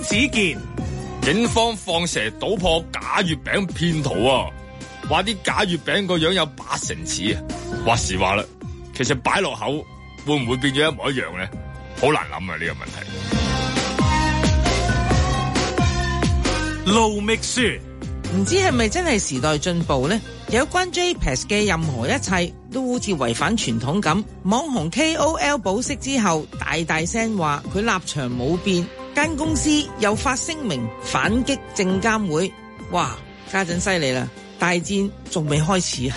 子健， 警方放蛇搗破假月餅騙徒啊！話啲假月餅個樣有80%似啊！話時話啦，其實擺落口會唔會變咗一模一樣咧？好難諗啊！呢個問題。盧覓雪， 唔知係咪真係時代進步呢？有關 JPEX 嘅任何一切都好似違反傳統咁。網紅 KOL 保釋之後，大聲話佢立場冇變，間公司又發聲明反擊證監會。哇，家陣犀利啦！大戰仲未開始啊！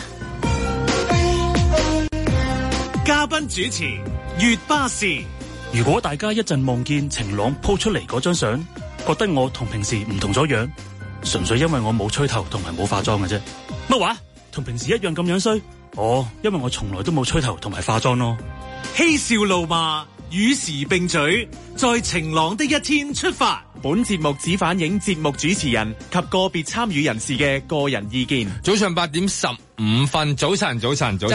嘉賓主持月巴士。 如果大家一陣望見晴朗鋪出嚟嗰張相，覺得我同平時唔同咗樣，純粹因為我冇吹頭同埋冇化妝嘅啫。乜話？同平時一樣咁樣衰？哦，因為我從來都冇吹頭同埋化妝咯。 嬉笑怒罵，與時並舉，在晴朗的一天出發。 本節目只反映節目主持人及個別參與人士嘅個人意見。 早上8點15分，早晨。 早晨， 唔該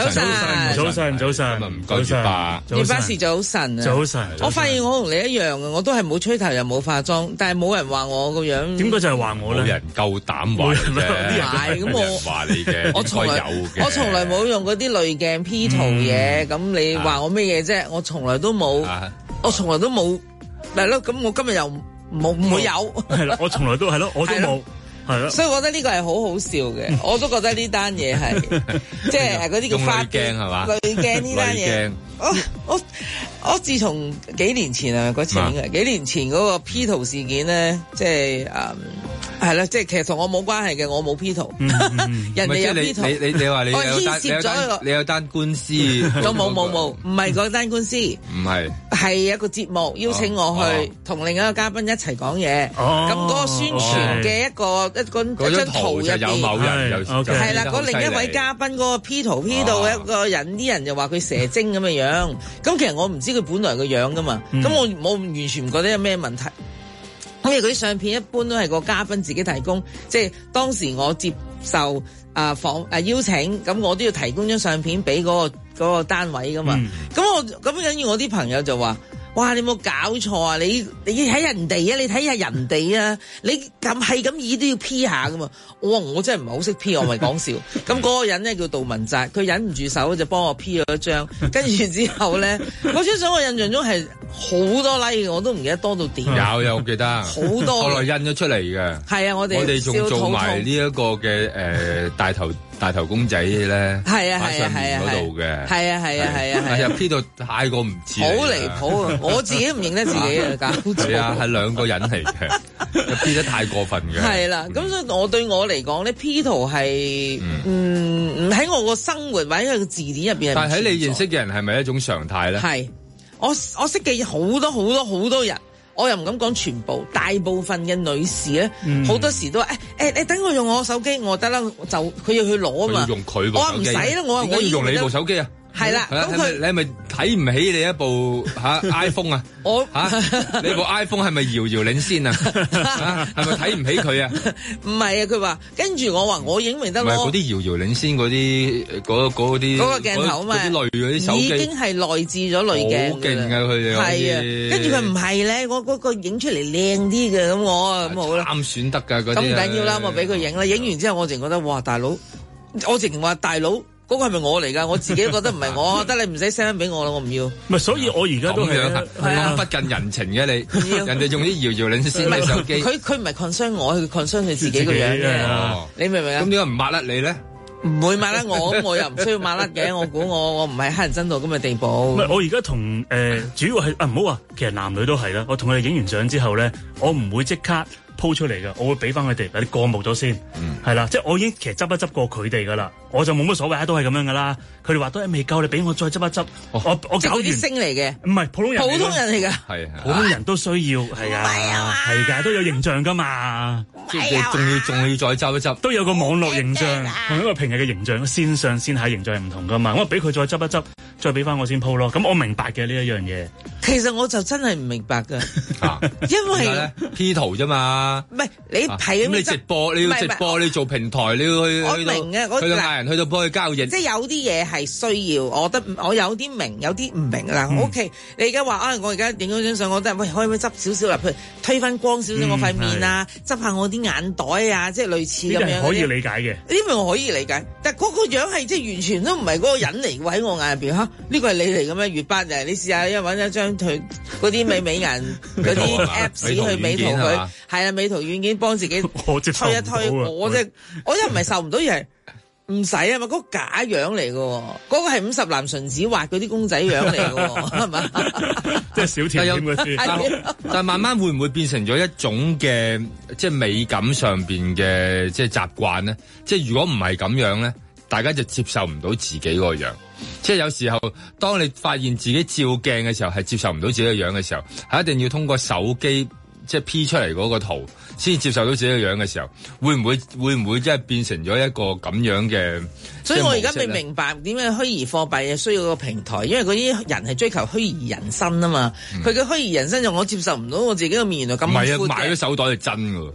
月巴。 月巴士早晨啊！ 早晨。 我發現我同你一樣嘅，我都係冇吹頭又冇化妝，但係冇人話我個樣。 點解就係話我咧？ 冇人夠膽話你嘅， 咁我話你嘅， 我從來冇用嗰啲濾鏡 P 圖嘢，咁你話我咩嘢啫？我從來都冇，係咯，咁我今日又唔會有。 係啦，我從來都係咯，我都冇。係咯， 所以我覺得呢個係好好笑嘅，我都覺得呢單嘢係即係嗰啲叫花鏡係嘛？濾鏡呢單嘢，我自從幾年前啊嗰次嘅幾年前嗰個 P 圖事件咧，即係係啦，即係其實同我冇關係嘅，我冇 P 圖，人哋有 P 圖。 你話你有單官司？ 冇，唔係嗰單官司，唔係，係一個節目邀請我去同另一個嘉賓一齊講嘢。咁嗰個宣傳嘅一張圖入邊有某人係啦，嗰另一位嘉賓嗰個 P 圖 P 到一個人，啲人就話佢蛇精咁嘅樣。咁其實我唔知佢本來個樣噶嘛，咁我完全唔覺得有咩問題。因為嗰啲相片一般都係個嘉賓自己提供，即係當時我接受邀請，咁我都要提供張相片俾嗰個單位噶嘛。咁跟住我啲朋友就話：哇！你冇搞錯啊！你睇人哋啊！你睇下人哋啊！你咁意都要 P 下噶嘛？我真係唔係好識 P， 我咪講笑。咁嗰個人咧叫杜文澤，佢忍唔住手就幫我 P 咗一張，跟住之後咧，嗰張相我印象中係好多 like 嘅，我都唔記得多到點。 有我記得好多，後來印咗出嚟嘅。係啊，我哋仲做埋呢一個嘅大頭公仔咧，喺上面嗰度嘅。係啊，又 P 到太過唔似，好離譜啊！我自己唔認得自己啊，搞錯。係啊，係兩個人嚟嘅，又 P 得太過分嘅。係啦，咁所以對我嚟講咧 ，P 圖係唔喺我個生活或者個字典入邊。但係喺你認識嘅人係咪一種常態咧？係，我識嘅好多人。我又唔敢講全部，大部分嘅女士咧，好多時都話你等我用我手機，我得啦，就佢要去攞啊嘛。用佢部手機，我話唔使啦，我要用你部手機啊。係啦，咁你係咪睇唔起你一部iPhone 啊？你部 iPhone 係咪遙遙領先啊？係咪睇唔起佢啊？唔係啊，佢話跟住我話我影咪得咯。唔係嗰啲遙遙領先嗰啲嗰個鏡頭啊嘛，嗰啲濾嗰啲手機已經係內置咗濾鏡。好勁啊佢哋！係啊，跟住佢唔係咧，我嗰個影出嚟靚啲嘅，咁我咁好啦。啱選得㗎嗰啲。咁唔緊要啦，我俾佢影啦。影完之後我淨覺得哇大佬，我淨話大佬。嗰個係咪我嚟㗎？我自己覺得唔係我，得你唔使 send 俾我啦，我唔要。唔係，所以我而家都係咁不近人情嘅你，人哋用啲遙遙領先嘅手機。佢唔係 concern 我，佢 concern 佢自己個樣嘅。你明唔明啊？咁點解唔抹甩你咧？唔會抹甩我，咁我又唔需要抹甩嘅。我估我唔係黑人憎到咁嘅地步。唔係，我而家同主要係唔好話，其實男女都係啦。我同佢哋影完相之後咧，我唔會即刻鋪出嚟㗎，我會俾翻佢哋，有啲過目咗先，係啦，即係我已經其實執一執過佢哋㗎啦，我就冇乜所謂，都係咁樣㗎啦。佢哋話都未夠，你俾我再執一執，我搞完。啲星嚟嘅，唔係普通人嚟㗎，係普通人都需要，係啊，係㗎，都有形象㗎嘛，即係仲要再執一執，都有個網絡形象同一個平日嘅形象，線上線下形象係唔同㗎嘛。我俾佢再執一執， 再俾翻我先 po 咯。咁我明白嘅呢一樣嘢。 其實我就真係唔明白㗎，因為 P 圖啫嘛。 唔係你係咁你直播，你要直播，你做平台，你要去。 我明嘅， 去到嗌人去到幫佢交易。 即係有啲嘢係需要，我覺得我有啲明，有啲唔明嗱。OK，你而家話我而家影咗張相，我覺得喂，可唔可以執少少入去，推翻光少少我塊面啊，執下我啲眼袋啊，即係類似咁樣。 可以理解嘅， 呢樣我可以理解，但係嗰個樣係即係完全都唔係嗰個人嚟喎，喺我眼入邊嚇，呢個係你嚟嘅咩？月巴你試下揾一張佢嗰啲美顏嗰啲 Apps 去美圖佢，係啊，美圖軟件幫自己推一推，我一唔係受唔到，而係唔使啊嘛，嗰個假樣嚟嘅，嗰個係50男純子畫嗰啲公仔樣嚟嘅，係嘛？ 即係小甜點嗰啲。 但係慢慢會唔會變成咗一種嘅即係美感上邊嘅即係習慣咧？即係如果唔係咁樣咧，大家就接受唔到自己個樣。即係有時候，當你發現自己照鏡嘅時候係接受唔到自己個樣嘅時候，係一定要通過手機即係 P 出嚟嗰個圖先接受到自己個樣嘅時候，會唔會即係變成咗一個咁樣嘅？ 所以我而家未明白點解虛擬貨幣需要個平台，因為嗰啲人係追求虛擬人生啊嘛。佢嘅虛擬人生就我接受唔到我自己個面原來咁寬嘅。唔係啊，買咗手袋係真㗎。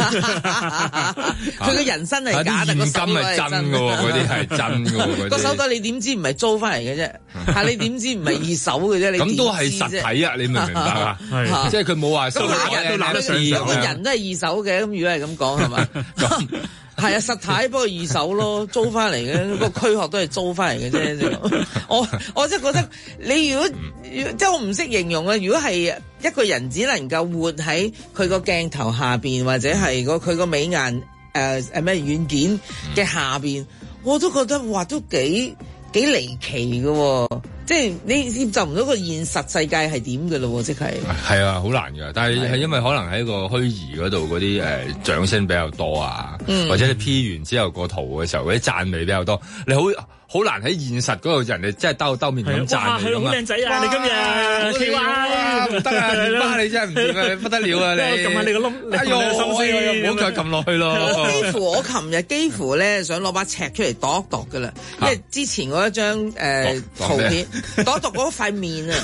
佢嘅人生係假，但個手袋係真㗎喎。嗰啲係真㗎喎。個手袋你點知唔係租翻嚟嘅啫？嚇你點知唔係二手嘅啫？你咁都係實體啊！你明唔明白啊？即係佢冇話收袋都攬得上手。 個人都係二手嘅，咁如果係咁講係嘛？係啊，實體不過二手咯，租翻嚟嘅，個軀殼都係租翻嚟嘅啫。我真係覺得你如果即係我唔識形容啊，如果係一個人只能夠活喺佢個鏡頭下邊，或者係佢個美顏咩軟件嘅下邊，我都覺得哇都幾離奇嘅。即係你接受唔到個現實世界係點嘅咯，即係係啊，好難㗎。但係因為可能喺個虛擬嗰度嗰啲掌聲比較多啊，或者你 P 完之後個圖嘅時候嗰啲讚美比較多，你好難喺現實嗰度人哋真係兜面咁讚你咁啊！ 好靚仔啊！你今日唔得啊！你媽你真係唔掂啊！不得了啊！你撳下你個窿，哎呦， 唔好再撳落去咯！ 我琴日幾乎咧想攞把尺出嚟度一度㗎啦，因為之前嗰一張圖片度一度嗰塊面啊！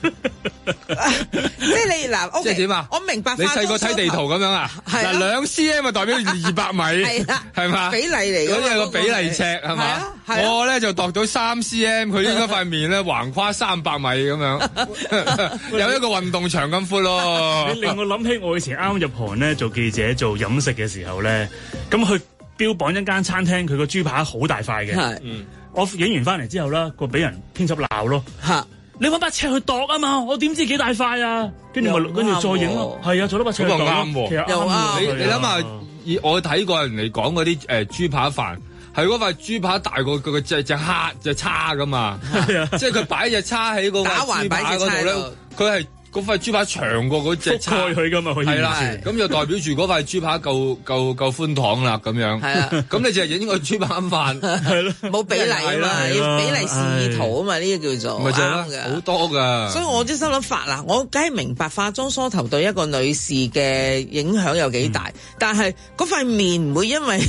即係你嗱， 即係點啊？ 我明白。 你細個睇地圖咁樣啊？嗱，2 cm 代表200米，係啦，係嘛？比例嚟嘅，嗰啲係個比例尺係嘛？我咧就度到3 cm， 佢應該塊面咧橫跨300米咁樣，有一個運動場咁闊咯。 你令我諗起我以前啱入行咧做記者做飲食嘅時候咧，咁去標榜一間餐廳，佢個豬扒好大塊嘅，我影完翻嚟之後啦，個俾人編輯鬧咯。你搵把尺去度啊嘛，我點知幾大塊啊？跟住再影咯，係啊，做多把尺去度咯。其實啱， 你諗下，我睇過人哋講嗰啲豬扒飯，係嗰塊豬扒大過佢隻叉噶嘛，即係佢擺隻叉喺個豬扒嗰度咧，佢係。嗰塊豬扒長過嗰隻叉佢噶嘛， 係啦，咁就代表住嗰塊豬扒夠寬敞啦，咁樣。係啊，咁你就係影個豬扒飯， 係咯， 冇比例啊嘛，要比例示意圖啊嘛，呢個叫做咪就係咯，好多噶。 所以我啲心諗法嗱，我梗係明白化妝梳頭對一個女士嘅影響有幾大，但係嗰塊面唔會因為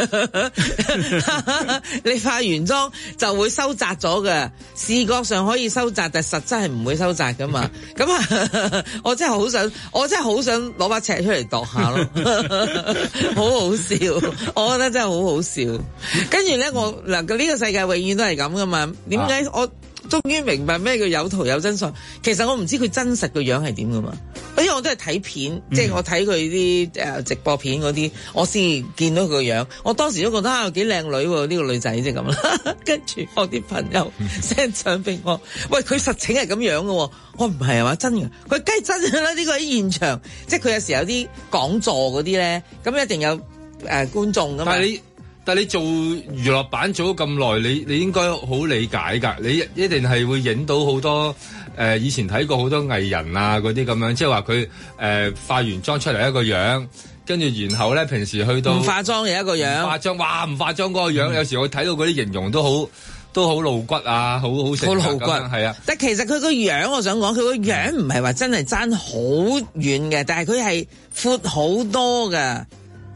你化完妝就會收窄咗嘅，視覺上可以收窄，但係實質係唔會收窄噶嘛，咁啊。我真係好想攞把尺出嚟度下咯，好好笑，我覺得真係好好笑。跟住咧，我嗱呢個世界永遠都係咁噶嘛？點解我終於明白咩叫有圖有真相？其實我唔知佢真實個樣係點噶嘛，因為我都係睇片，即係我睇佢啲直播片嗰啲，我先見到佢個樣。我當時都覺得又幾靚女喎，呢個女仔即係咁啦。跟住我啲朋友 send 相俾我，喂，佢實情係咁樣嘅喎。我唔係嘛，真嘅，佢梗係真嘅啦。呢個喺現場，即係佢有時有啲講座嗰啲咧，咁一定有觀眾噶嘛。 但係你做娛樂版做咗咁耐，你應該好理解㗎。你一定係會影到好多以前睇過好多藝人啊嗰啲咁樣，即係話佢化完妝出嚟一個樣，跟住然後咧平時去到唔化妝又一個樣， 化妝哇唔化妝嗰個樣，有時我睇到嗰啲形容都好露骨啊，好露骨，係啊！ 但其實佢個樣，我想講佢個樣唔係話真係爭好遠嘅，但係佢係闊好多㗎。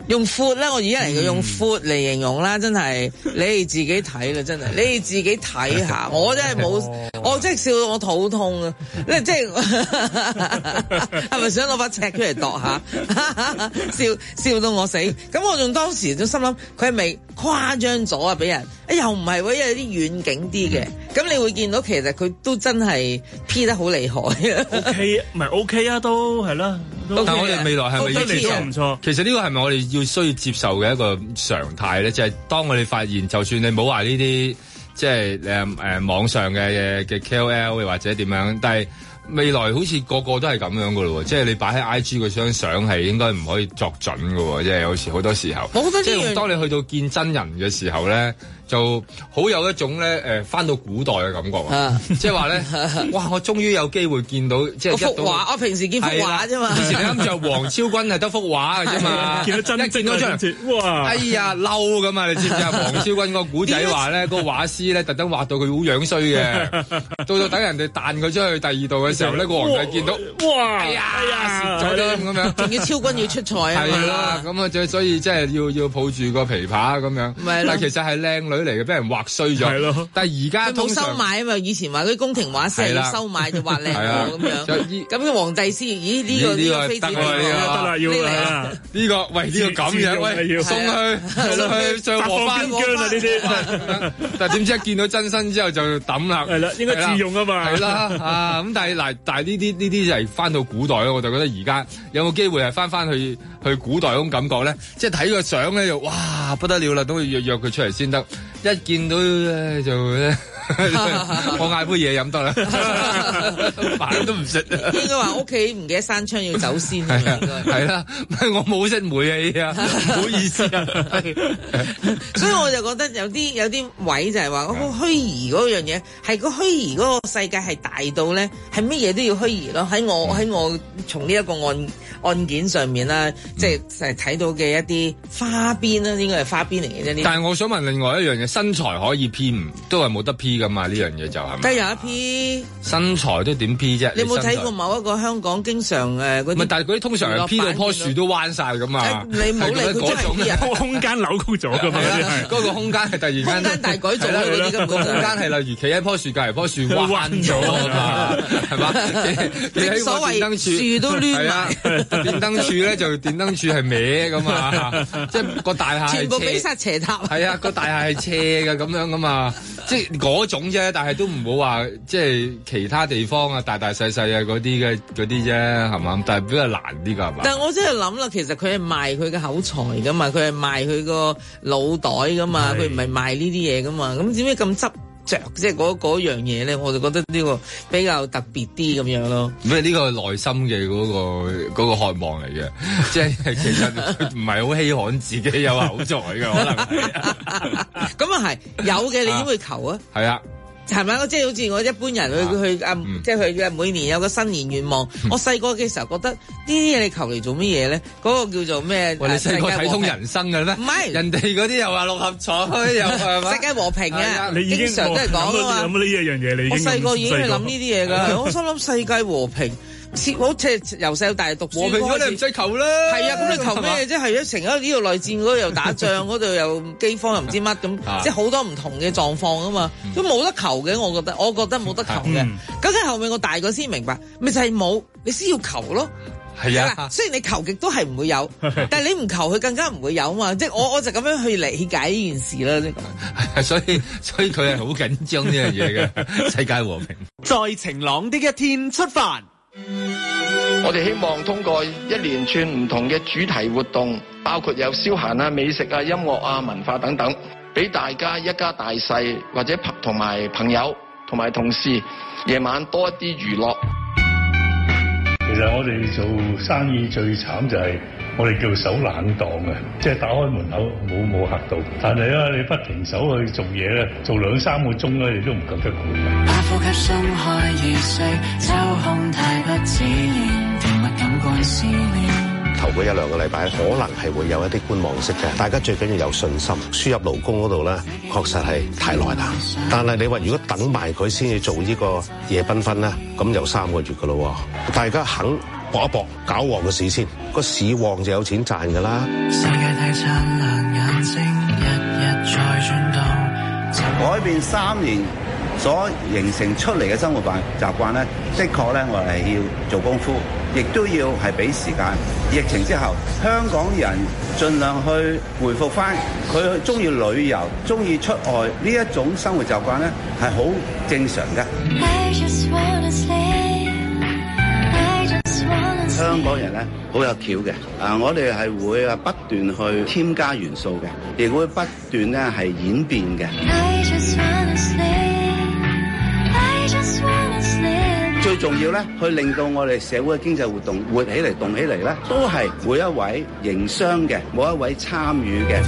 用闊啦，我而家嚟用闊嚟形容啦，真係你哋自己睇啦，真係你哋自己睇下，我真係冇，我真係笑到我肚痛啊！即係係咪想攞把尺出嚟度下？笑到我死！咁我仲當時都心諗，佢係咪誇張咗啊？俾人又唔係喎，因為有啲遠景啲嘅，咁你會見到其實佢都真係 P 得好厲害啊！OK， 唔係 OK 啊，都係啦。 但係我哋未來係咪要接受？ 唔錯。 其實呢個係咪我哋要需要接受嘅一個常態咧？就係當我哋發現，就算你冇話呢啲即係網上嘅 KOL 或者點樣，但係未來好似個個都係咁樣噶咯喎，即係你擺喺 IG 嗰張相係應該唔可以作準噶喎，即係有時好多時候，即係當你去到見真人嘅時候咧，就好有一種咧返到古代嘅感覺啊！即係話咧，哇！我終於有機會見到即係幅畫，我平時見幅畫啫嘛。 以前你諗住黃超君係得幅畫嘅啫嘛，見到真正嗰張，哇！哎呀嬲咁啊！你知唔知啊？黃超君個古仔話咧，個畫師咧特登畫到佢好樣衰嘅，到等人哋彈佢出去第二度嘅時候咧，個皇帝見到，哇！哎呀，蝕咗啦咁樣， 仲要超君要出賽啊！ 係啦，咁啊，所以即係要抱住個琵琶咁樣，但其實係靚女嚟嘅，俾人畫衰咗。係咯，但係而家冇收買啊嘛！以前話嗰啲宮廷畫師要收買就畫靚咁樣。咁個皇帝先，咦呢個妃子得啦，要啦。 呢個喂呢個咁樣，喂送去上河翻姜啊呢啲。 但係點知一見到真身之後就抌啦。 係啦，應該自用啊嘛。 係啦啊咁，但係呢啲就係翻到古代咯。我就覺得而家有冇機會係翻去古代嗰種感覺咧？即係睇個相咧就哇不得了啦，都要約佢出嚟先得。一見到咧就我嗌杯嘢飲得啦，飯都唔食。 應該話屋企唔記得閂窗要走先。 係啦，我冇識煤氣啊，唔好意思啊。 所以我就覺得有啲位就係話嗰個虛擬嗰樣嘢，係個虛擬嗰個世界係大到咧，係乜嘢都要虛擬咯。喺我從呢一個案件上面啦，即係睇到嘅一啲花邊啦，應該係花邊嚟嘅啫。 但係我想問另外一樣嘢，身材可以 P 唔都係冇得 P 噶嘛？呢樣嘢就係咪？ 梗係有得 P。身材都點 P 啫？ 你有冇睇過某一個香港經常嗰啲？ 唔係，但係嗰啲通常係 P 到棵樹都彎晒噶嘛？ 你冇理佢真係空間扭曲咗噶嘛？ 嗰個空間係突然間空間大改造嗰啲根本空間係例如企喺棵樹隔離棵樹彎咗啊嘛，係嘛？ 正所謂樹都攣埋， 電燈柱咧就電燈柱係歪噶嘛，即係個大廈全部俾晒斜塔。 係啊，個大廈係斜嘅咁樣噶嘛，即係嗰種啫，但係都唔好話即係其他地方啊，大大細細啊嗰啲啫，係嘛？但係比較難啲㗎，係嘛？ 但係我真係諗啦，其實佢係賣佢嘅口才噶嘛，佢係賣佢個腦袋噶嘛，佢唔係賣呢啲嘢噶嘛，咁點解咁執着即係嗰樣嘢咧？我就覺得呢個比較特別啲咁樣咯。 咩呢個內心嘅嗰個渴望嚟嘅，即係其實唔係好稀罕自己有口才嘅，可能係。 咁啊係有嘅，你點會求啊？ 係啊。 係咪？即係好似我一般人去即係佢每年有個新年願望。我細個嘅時候覺得呢啲嘢你求嚟做乜嘢咧？嗰個叫做咩？ 你細個睇通人生嘅咩？ 唔係， 人哋嗰啲又話六合彩，又係嘛？ 世界和平啊！ 你經常都係講啊嘛。諗呢一樣嘢，你我細個已經係諗呢啲嘢㗎。我心諗世界和平。好似由細到大讀書， 和平咗你唔使求啦。 係啊，咁你求咩啫？係啊，成日呢度內戰，嗰度又打仗，嗰度又饑荒，又唔知乜咁，即係好多唔同嘅狀況啊嘛，都冇得求嘅。我覺得冇得求嘅。咁跟住後面我大個先明白，咪就係冇，你先要求咯。 係啊， 雖然你求極都係唔會有，但係你唔求佢更加唔會有啊嘛。即係我就咁樣去理解呢件事啦。 所以佢係好緊張呢樣嘢嘅世界和平。 在晴朗的一天出發。 我哋希望通過一連串唔同嘅主題活動，包括有消閒啊、美食啊、音樂啊、文化等等，俾大家一家大細或者同埋朋友同埋同事夜晚多一啲娛樂。 其實我哋做生意最慘就係我哋叫守冷檔嘅，即係打開門口冇客到，但係咧你不停手去做嘢咧，做2-3個鐘咧，你都唔覺得攰。把呼吸鬆開意識，抽空太不自然，甜蜜感官思念。頭嗰1-2個禮拜可能係會有一啲觀望式嘅，大家最緊要有信心。輸入勞工嗰度咧，確實係太耐啦。但係你話如果等埋佢先至做呢個夜繽紛咧，咁有3個月噶咯。大家肯搏一搏，搞旺個市先，個市旺就有錢賺噶啦。世界燦爛眼睛，日日在轉動。 改變3年所形成出嚟嘅生活習慣咧，的確咧我哋要做功夫，亦都要係俾時間。疫情之後，香港人盡量去回復翻佢中意旅遊、中意出外呢一種生活習慣咧，係好正常嘅。香港人咧好有橋嘅，我哋係會不斷去添加元素嘅，亦會不斷咧係演變嘅。最重要咧，去令到我哋社會嘅經濟活動活起嚟、動起嚟咧，都係每一位營商嘅，每一位參與嘅。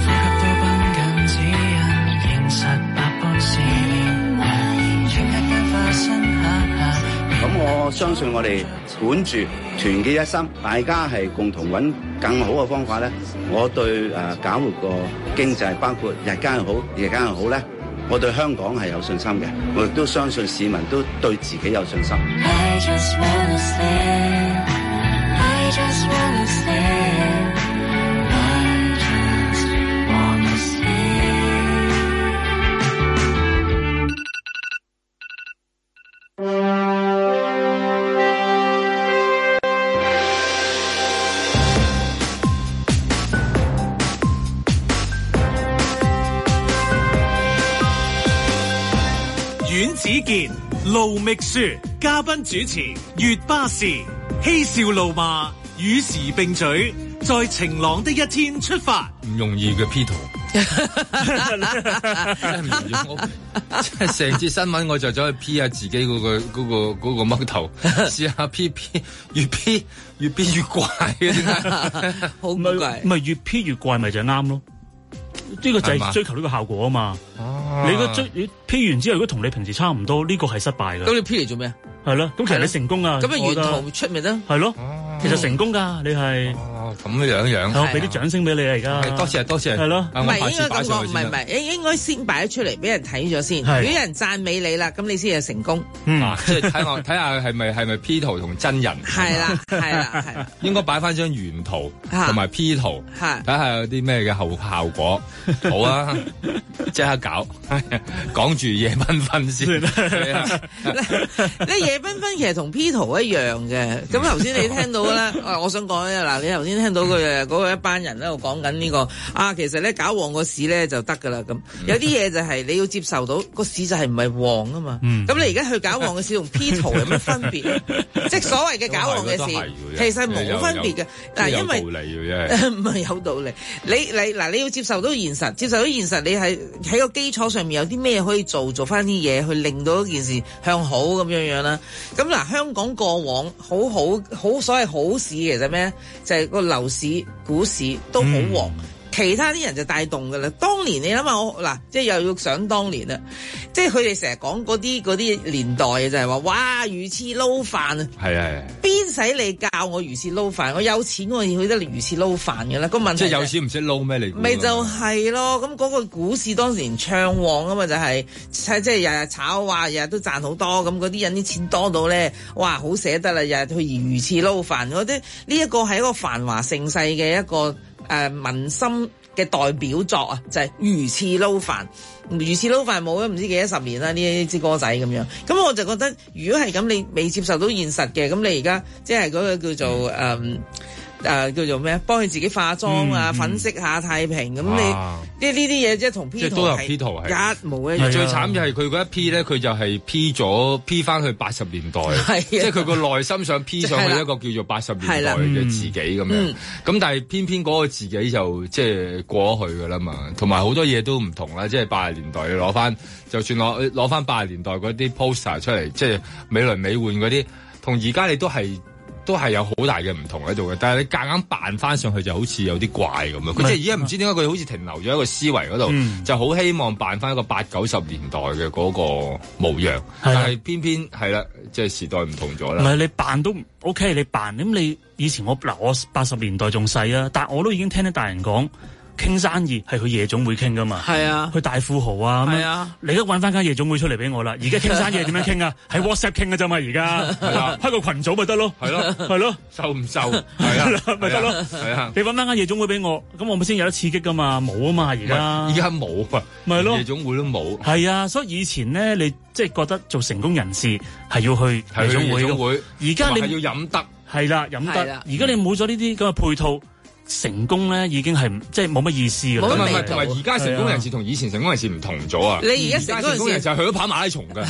咁我相信我哋管住團結一心，大家係共同揾更好嘅方法咧。我對搞活個經濟，包括日間又好、夜間又好咧，我對香港係有信心嘅，我亦都相信市民都對自己有信心。 阮子健、盧覓雪，嘉賓主持，月巴士，嬉笑怒罵，與時並舉，在晴朗的一天出發。 唔容易嘅 P 圖，真係唔容易。我即係成節新聞我就走去 P 下自己嗰個嘜頭，試下 P 越 P 越怪嘅，點解？ 好怪， 唔係越 P 越怪，咪就係啱咯。呢個就係追求呢個效果啊嘛！你 P 完之後，如果同你平時差唔多，呢個係失敗嘅。 咁你 P 嚟做咩啊？ 係咯，咁其實你成功啊！ 咁啊，沿途出咪得？ 係咯，其實成功㗎，你係。 咁樣， 我俾啲掌聲俾你啊！而家多謝， 係咯， 唔係應該咁講，唔係，應該先擺咗出嚟俾人睇咗先。如果有人讚美你啦，咁你先係成功。 即係睇下係咪 P 圖同真人？ 係啦， 應該擺翻張原圖同埋 P 圖，睇下有啲咩嘅後效果。好啊，即刻搞，講住夜繽紛先。 你夜繽紛其實同 P 圖一樣嘅。咁頭先你聽到咧，我想講咧嗱，你頭先聽到佢嗰個一班人喺度講緊呢個其實咧搞旺個市咧就得噶啦咁。有啲嘢就係你要接受到個市就係唔係旺啊嘛。咁你而家去搞旺嘅市同 P 圖有咩分別？即係所謂嘅搞旺嘅市，其實冇分別嘅。嗱，因為唔係有道理。你要接受到現實，你係喺個基礎上面有啲咩可以做翻啲嘢去令到一件事向好咁樣啦。咁嗱，香港過往好所謂好市其實咩？就係個樓市、股市都好旺，其他啲人就帶動噶啦。當年你諗下即係又要想當年啦，即係佢哋成日講嗰啲年代就係話，哇魚翅撈飯啊，係邊使你教我魚翅撈飯？我有錢我要去得嚟魚翅撈飯嘅啦。個問題即係有錢唔識撈咩嚟？ 咪就係咯。咁嗰個股市當時暢旺啊嘛，就係即係日日炒，話日日都賺好多。咁嗰啲人啲錢多到咧，哇好捨得啦，日日去魚翅撈飯。我覺得呢一個係一個繁華盛世嘅一個民心嘅代表作啊，就係魚翅撈飯。魚翅撈飯冇咗唔知幾多十年啦，呢支歌仔咁樣。咁我就覺得，如果係咁，你未接受到現實嘅，咁你而家即係嗰個叫做叫做咩？幫佢自己化妝啊，粉飾下太平咁。你呢啲嘢即係同 P 圖都有 P 圖係一模一樣。 最慘就係佢嗰一 P 咧，佢就係 P 翻去80年代，即係佢個內心想 P 上去一個叫做80年代嘅自己咁樣。咁但係偏偏嗰個自己就即係過咗去噶啦嘛，同埋好多嘢都唔同啦。即係80年代攞翻，就算攞翻80年代嗰啲 poster 出嚟，即係美輪美奐嗰啲，同而家你都係有好大嘅唔同喺度嘅，但係你夾硬扮翻上去就好似有啲怪咁樣。佢即係而家唔知點解佢好似停留咗一個思維嗰度，就好希望扮翻一個80、90年代嘅嗰個模樣，但係偏偏係啦，即係時代唔同咗啦。 唔係你扮都 OK， 你扮咁你以前我80年代仲細啊，但我都已經聽啲大人講， 傾生意係去夜總會傾噶嘛， 係啊， 去大富豪啊咁樣， 啊， 你而家揾翻間夜總會出嚟俾我啦，而家傾生意點樣傾啊？喺 WhatsApp 傾嘅啫嘛，而家係啦，開個群組咪得咯，係咯， 收唔收係啊， 咪得咯，係啊，你揾翻間夜總會俾我，咁我咪先有得刺激噶嘛，冇啊嘛，而家冇啊，咪係咯，夜總會都冇， 係啊，所以以前咧，你即係覺得做成功人士係要去夜總會，而家你要飲得， 係啦，飲得，而家你冇咗呢啲咁嘅配套。成功咧已經係即係冇乜意思㗎啦。 唔係，同埋而家成功人士同以前成功人士唔同咗啊！ 你而家成功人士就去咗跑馬拉松㗎，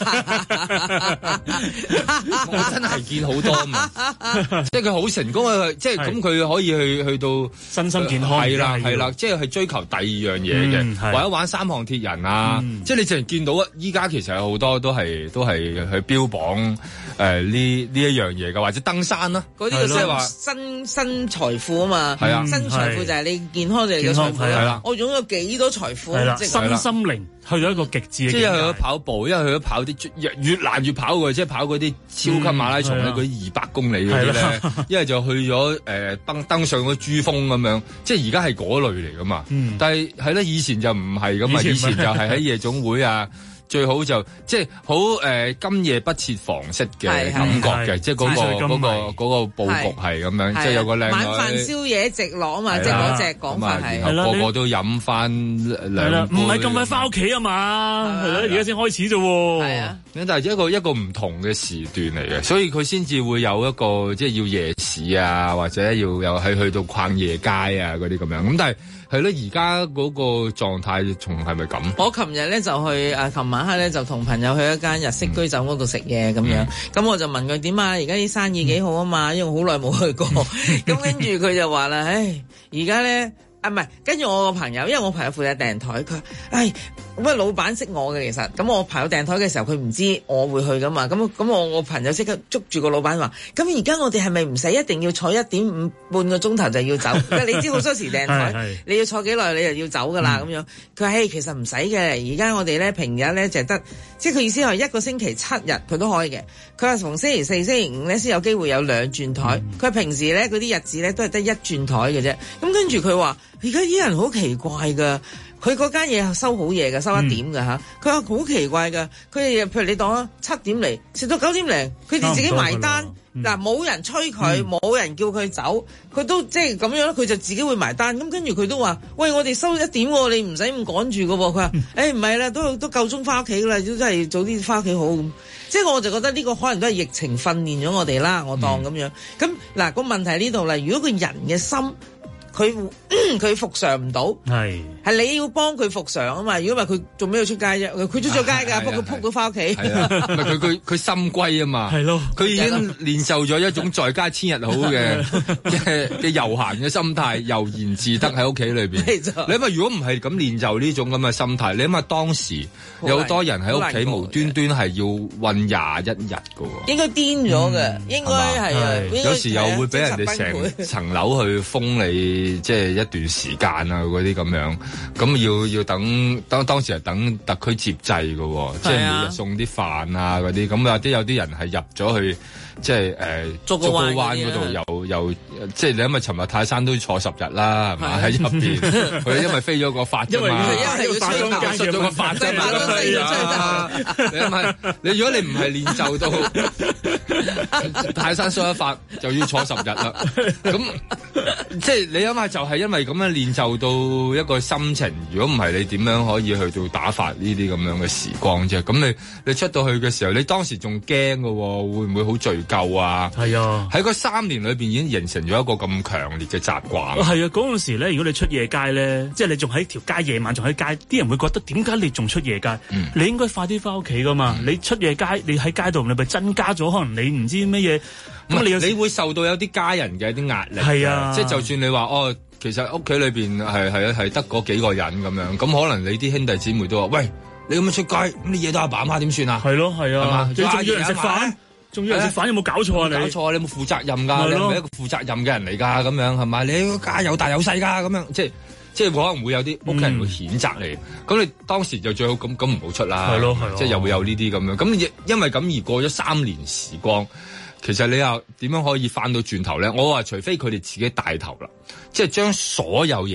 我真係見好多嘛！即係佢好成功啊！即係咁佢可以去到身心健康， 係啦，即係追求第二樣嘢嘅，或者玩三項鐵人啊！即係你淨係見到啊！依家其實有好多都係去標榜呢一樣嘢嘅，或者登山啦， 嗰啲即係話新財富啊嘛。 係啊， 新財富就係你健康就係個財富啦。我擁有幾多財富？ 即係身心靈去到一個極致嘅。 即係去咗跑步，因為去咗跑啲越難越跑嘅，即係跑嗰啲超級馬拉松咧，嗰啲200公里嗰啲咧，一係就去咗登上嗰珠峰咁樣，即係而家係嗰類嚟噶嘛。但係係咧，以前就唔係咁啊，以前就係喺夜總會啊。最好就即係好今夜不設防式嘅感覺嘅，即係嗰個佈局係咁樣，即係有個靚女晚飯宵夜直落嘛，即係嗰隻講法係。 然後個個都飲翻兩杯， 唔係咁快翻屋企啊嘛，係咯，而家先開始啫喎。係啊， 但係一個唔同嘅時段嚟嘅，所以佢先至會有一個即係要夜市啊，或者要有係去到逛夜街啊嗰啲咁樣。咁但係係咯，而家嗰個狀態仲係咪咁？我琴日咧就去琴晚黑咧就同朋友去一間日式居酒嗰度食嘢咁樣，咁我就問佢點啊？而家啲生意幾好啊嘛，因為我好耐冇去過，咁跟住佢就話啦，唉，而家咧。唔係，跟住我個朋友，因為我朋友負責訂台，佢話：唉，咁啊老闆識我嘅其實，咁我朋友訂台嘅時候，佢唔知我會去噶嘛，咁我朋友即刻捉住個老闆話：咁而家我哋係咪唔使一定要坐1.5半個鐘頭就要走？你知好多時訂台，你要坐幾耐你就要走噶啦咁樣。佢話：嘿，其實唔使嘅，而家我哋咧平日咧就得，即係佢意思係一個星期7日佢都可以嘅。佢話從星期4、星期5咧先有機會有2轉台，佢話平時咧嗰啲日子咧都係得1轉台嘅啫。咁跟住佢話。而家啲人好奇怪噶，佢嗰間嘢收好夜噶，收1點噶吓。佢話好奇怪噶，佢哋譬如你當啊7點嚟，食到9點零，佢哋自己埋單。嗱，冇人催佢，冇人叫佢走，佢都即係咁樣，佢就自己會埋單。咁跟住佢都話：喂，我哋收1點，你唔使咁趕住噶。佢話：唔係啦，都夠鐘翻屋企啦，都真係早啲翻屋企好咁。即係我就覺得呢個可能都係疫情訓練咗我哋啦，我當咁樣。咁嗱個問題喺呢度啦，如果個人嘅心。佢復常唔到，係你要幫佢復常啊嘛！如果唔係佢做咩要出街啫？佢出咗街㗎，不過佢撲到翻屋企。唔係佢心歸啊嘛，係咯，佢已經練就咗一種在家千日好嘅悠閒嘅心態，悠然自得喺屋企裏邊。你諗下，如果唔係咁練就呢種咁嘅心態，你諗下當時有好多人喺屋企無端端係要韞21日㗎喎，應該癲咗嘅，應該係啊， 有時又會俾人哋成層樓去封你。即係一段時間啊，嗰啲咁樣，咁要等當時係等特區接濟嘅，即係每日送啲飯啊嗰啲，咁有啲人係入咗去，即係竹篙灣嗰度又即係你因為尋日泰山都坐10日啦，係嘛喺入邊，佢因為飛咗個法啫嘛， 因為要出咗個法啫嘛，你如果你唔係練就到泰山出一法，就要坐10日啦，咁即係你諗下，就係因為咁樣練就到一個心情，如果唔係你點樣可以去到打發呢啲咁樣嘅時光啫？咁你出到去嘅時候，你當時仲驚㗎喎，會唔會好罪疚啊？係啊，喺嗰3年裏邊已經形成咗一個咁強烈嘅習慣。係啊，嗰陣時咧，如果你出夜街咧，即係你仲喺條街夜晚仲喺街，啲人會覺得點解你仲出夜街？你應該快啲翻屋企噶嘛？你出夜街，你喺街度，你咪增加咗可能你唔知乜嘢。咁你會受到有啲家人嘅一啲壓力， 係啊， 即係就算你話其實屋企裏邊係得嗰幾個人咁樣，咁可能你啲兄弟姊妹都話：喂，你咁樣出街，咁你惹到阿爸阿媽點算啊？ 係咯，係啊， 係嘛？ 仲要人食飯，仲要人食飯，有冇搞錯啊？你搞錯啊！ 你有冇負責任㗎？你係咪一個負責任嘅人嚟㗎？咁樣係咪？你家有大有細㗎？咁樣即係可能會有啲屋企人會譴責你，咁你當時就最好咁唔好出啦。係咯，即係又會有呢啲咁樣。咁因為咁而過咗3年時光。其實你又點樣可以翻到轉頭咧？我話除非佢哋自己帶頭啦，即係將所有嘢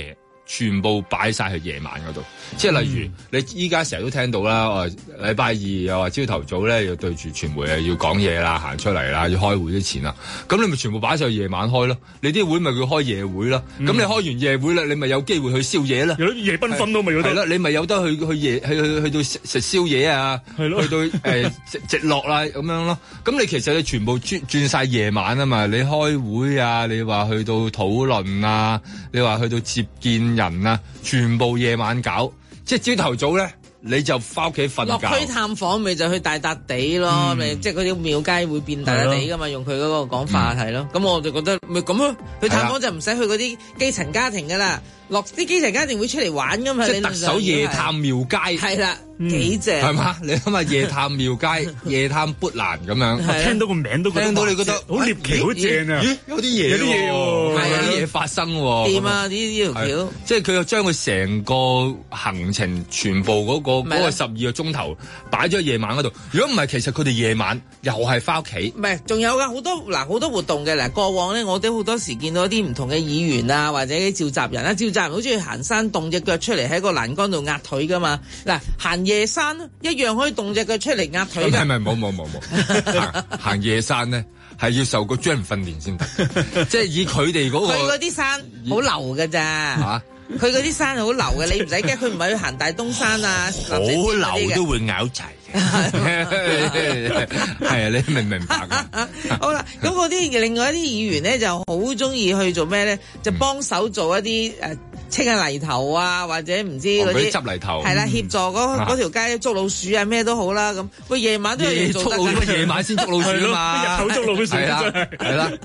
全部擺晒去夜晚嗰度，即係例如你依家成日都聽到啦，禮拜二又話朝頭早咧要對住傳媒啊要講嘢啦，行出嚟啦，要開會之前啦，咁你咪全部擺晒去夜晚開咯，你啲會咪叫開夜會咯，咁你開完夜會啦，你咪有機會去宵夜啦， 有啲夜繽紛咯，咪有得係啦， 你咪有得去到食宵夜啊，去到直落啦咁樣咯，咁你其實你全部轉晒夜晚啊嘛，你開會啊，你話去到討論啊，你話去到接見人啊，全部夜晚搞，即係朝頭早咧，你就翻屋企瞓覺。 落區探訪咪就去大笪地咯，咪即係嗰啲廟街會變大笪地噶嘛，用佢嗰個講法係咯。咁我就覺得咪咁咯，去探訪就唔使去嗰啲基層家庭噶啦，落啲基層家庭會出嚟玩噶嘛。 即係特首夜探廟街。 係啦。幾正係嘛？你諗下夜探廟街、夜探砵蘭咁樣， 聽到個名都聽到你覺得好獵奇、好正啊！ 咦，有啲嘢，有啲嘢喎，係有啲嘢發生喎。 掂啊！呢條橋， 即係佢又將佢成個行程全部嗰個12個鐘頭擺咗喺夜晚嗰度。如果唔係，其實佢哋夜晚又係翻屋企。 唔係，仲有㗎好多活動嘅嗱。過往咧，我哋好多時見到一啲唔同嘅議員啊，或者啲召集人啦，召集人好中意行山，動隻腳出嚟喺個欄杆度壓腿㗎嘛。嗱，行夜山一樣可以動隻腳出嚟壓腿㗎。 係咪冇行夜山咧，係要受過專人訓練先得。即係以佢哋嗰個， 佢嗰啲山好流㗎咋。佢嗰啲山好流嘅，你唔使驚。佢唔係去行大東山啊， 好流都會拗柴嘅。係啊，你明唔明白啊？ 好啦，咁嗰啲另外一啲議員咧就好中意去做咩咧？就幫手做一啲清下泥頭啊，或者唔知嗰啲執泥頭。 係啦，協助嗰條街捉老鼠啊，咩都好啦。咁喂，夜晚都要做得㗎。 夜晚先捉老鼠啊嘛， 日頭捉老鼠真係。 係啦。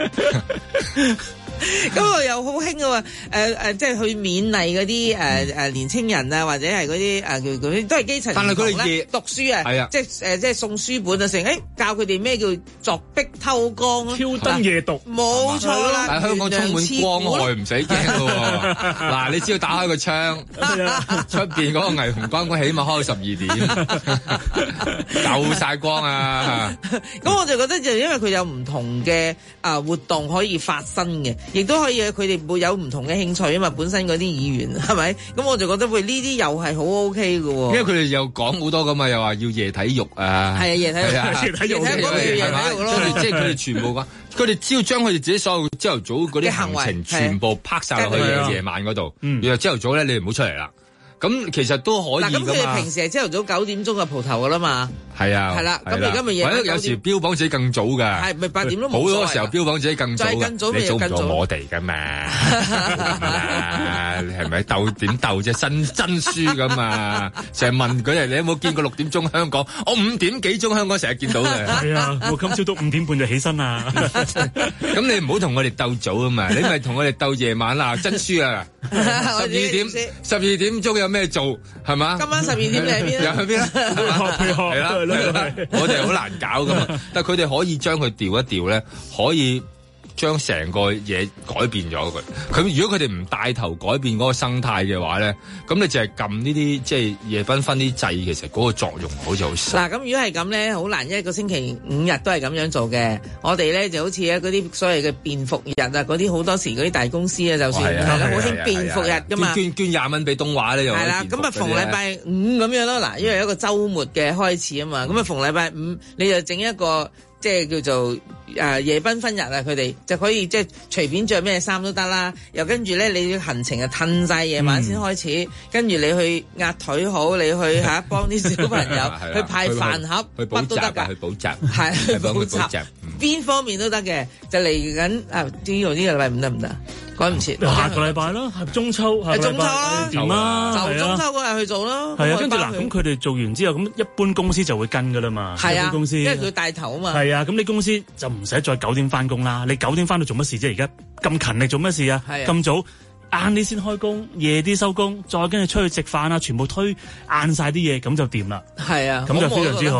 咁我又好興嘅喎，即係去勉勵嗰啲年青人啊，或者係嗰啲都係基層， 但係佢哋夜讀書啊， 係啊， 即係送書本啊，成教佢哋咩叫鑿壁偷光咯， 挑燈夜讀， 冇錯啦。 但係香港充滿光害，唔使驚嘅喎。嗱，你只要打開個窗，出邊嗰個霓虹光起碼開到12點，夠晒光啊！ 咁我就覺得就因為佢有唔同嘅活動可以發生嘅。亦都可以，佢哋會有唔同嘅興趣啊嘛。本身嗰啲議員係咪？咁我就覺得喂，呢啲又係好 OK 嘅喎。 因為佢哋又講好多咁啊，又話要夜體育啊。 係啊，夜體育， 夜體育咯。 即係佢哋全部講，佢哋只要將佢哋自己所有朝頭早嗰啲行程全部拍晒落去夜晚嗰度。然後朝頭早咧，你唔好出嚟啦。咁其實都可以㗎嘛。 咁佢哋平時係朝頭早9點鐘就蒲頭㗎啦嘛。 係啊。 係啦。咁而家咪夜。 或者有時標榜自己更早㗎。 係咪8點都冇？ 好多時候標榜自己更早。 再更早你早唔到我哋㗎嘛？你係咪鬥點鬥啫？真輸㗎嘛？成日問佢哋，你有冇見過6點鐘香港？我5點幾鐘香港成日見到嘅。 係啊，我今朝都5點半就起身啦。 咁你唔好同我哋鬥早啊嘛！你咪同我哋鬥夜晚啦，真輸啊！12點鐘有咩做係嘛？ 今晚12點你喺邊？ 又去邊啦？係啦，我哋好難搞噶嘛。但係佢哋可以將佢調一調咧，可以將成個嘢改變咗佢。佢如果佢哋唔帶頭改變嗰個生態嘅話咧，咁你淨係撳呢啲即係夜繽紛啲掣，其實嗰個作用好似好細。 嗱，咁如果係咁咧，好難一個星期5日都係咁樣做嘅。我哋咧就好似嗰啲所謂嘅便服日啊，嗰啲好多時嗰啲大公司啊，就算係啦，好興便服日噶嘛。 捐20蚊俾東華咧，又係啦。咁啊，逢禮拜5咁樣咯。嗱，因為一個週末嘅開始啊嘛，咁啊逢禮拜5你就整一個。即係叫做夜繽紛日啊！佢哋就可以即係隨便着咩衫都得啦。又跟住咧，你行程啊褪晒夜晚先開始，跟住你去壓腿好，你去幫啲小朋友去派飯盒，乜都得㗎。 去補習， 係去補習，邊方面都得嘅。就嚟緊呢個禮拜5得唔得？趕唔切， 下個禮拜咯，係中秋， 係中秋啦， 掂啦， 就中秋嗰日去做咯。 係啊，跟住嗱，咁佢哋做完之後，咁一般公司就會跟噶啦嘛。 係啊， 公司， 因為佢帶頭啊嘛。 係啊，咁你公司就唔使再9點翻工啦。你9點翻到做乜事啫？而家咁勤力做乜事啊？咁早晏啲先開工，夜啲收工，再跟住出去食飯啊，全部推晏晒啲嘢，咁就掂啦。 係啊， 咁就非常之好。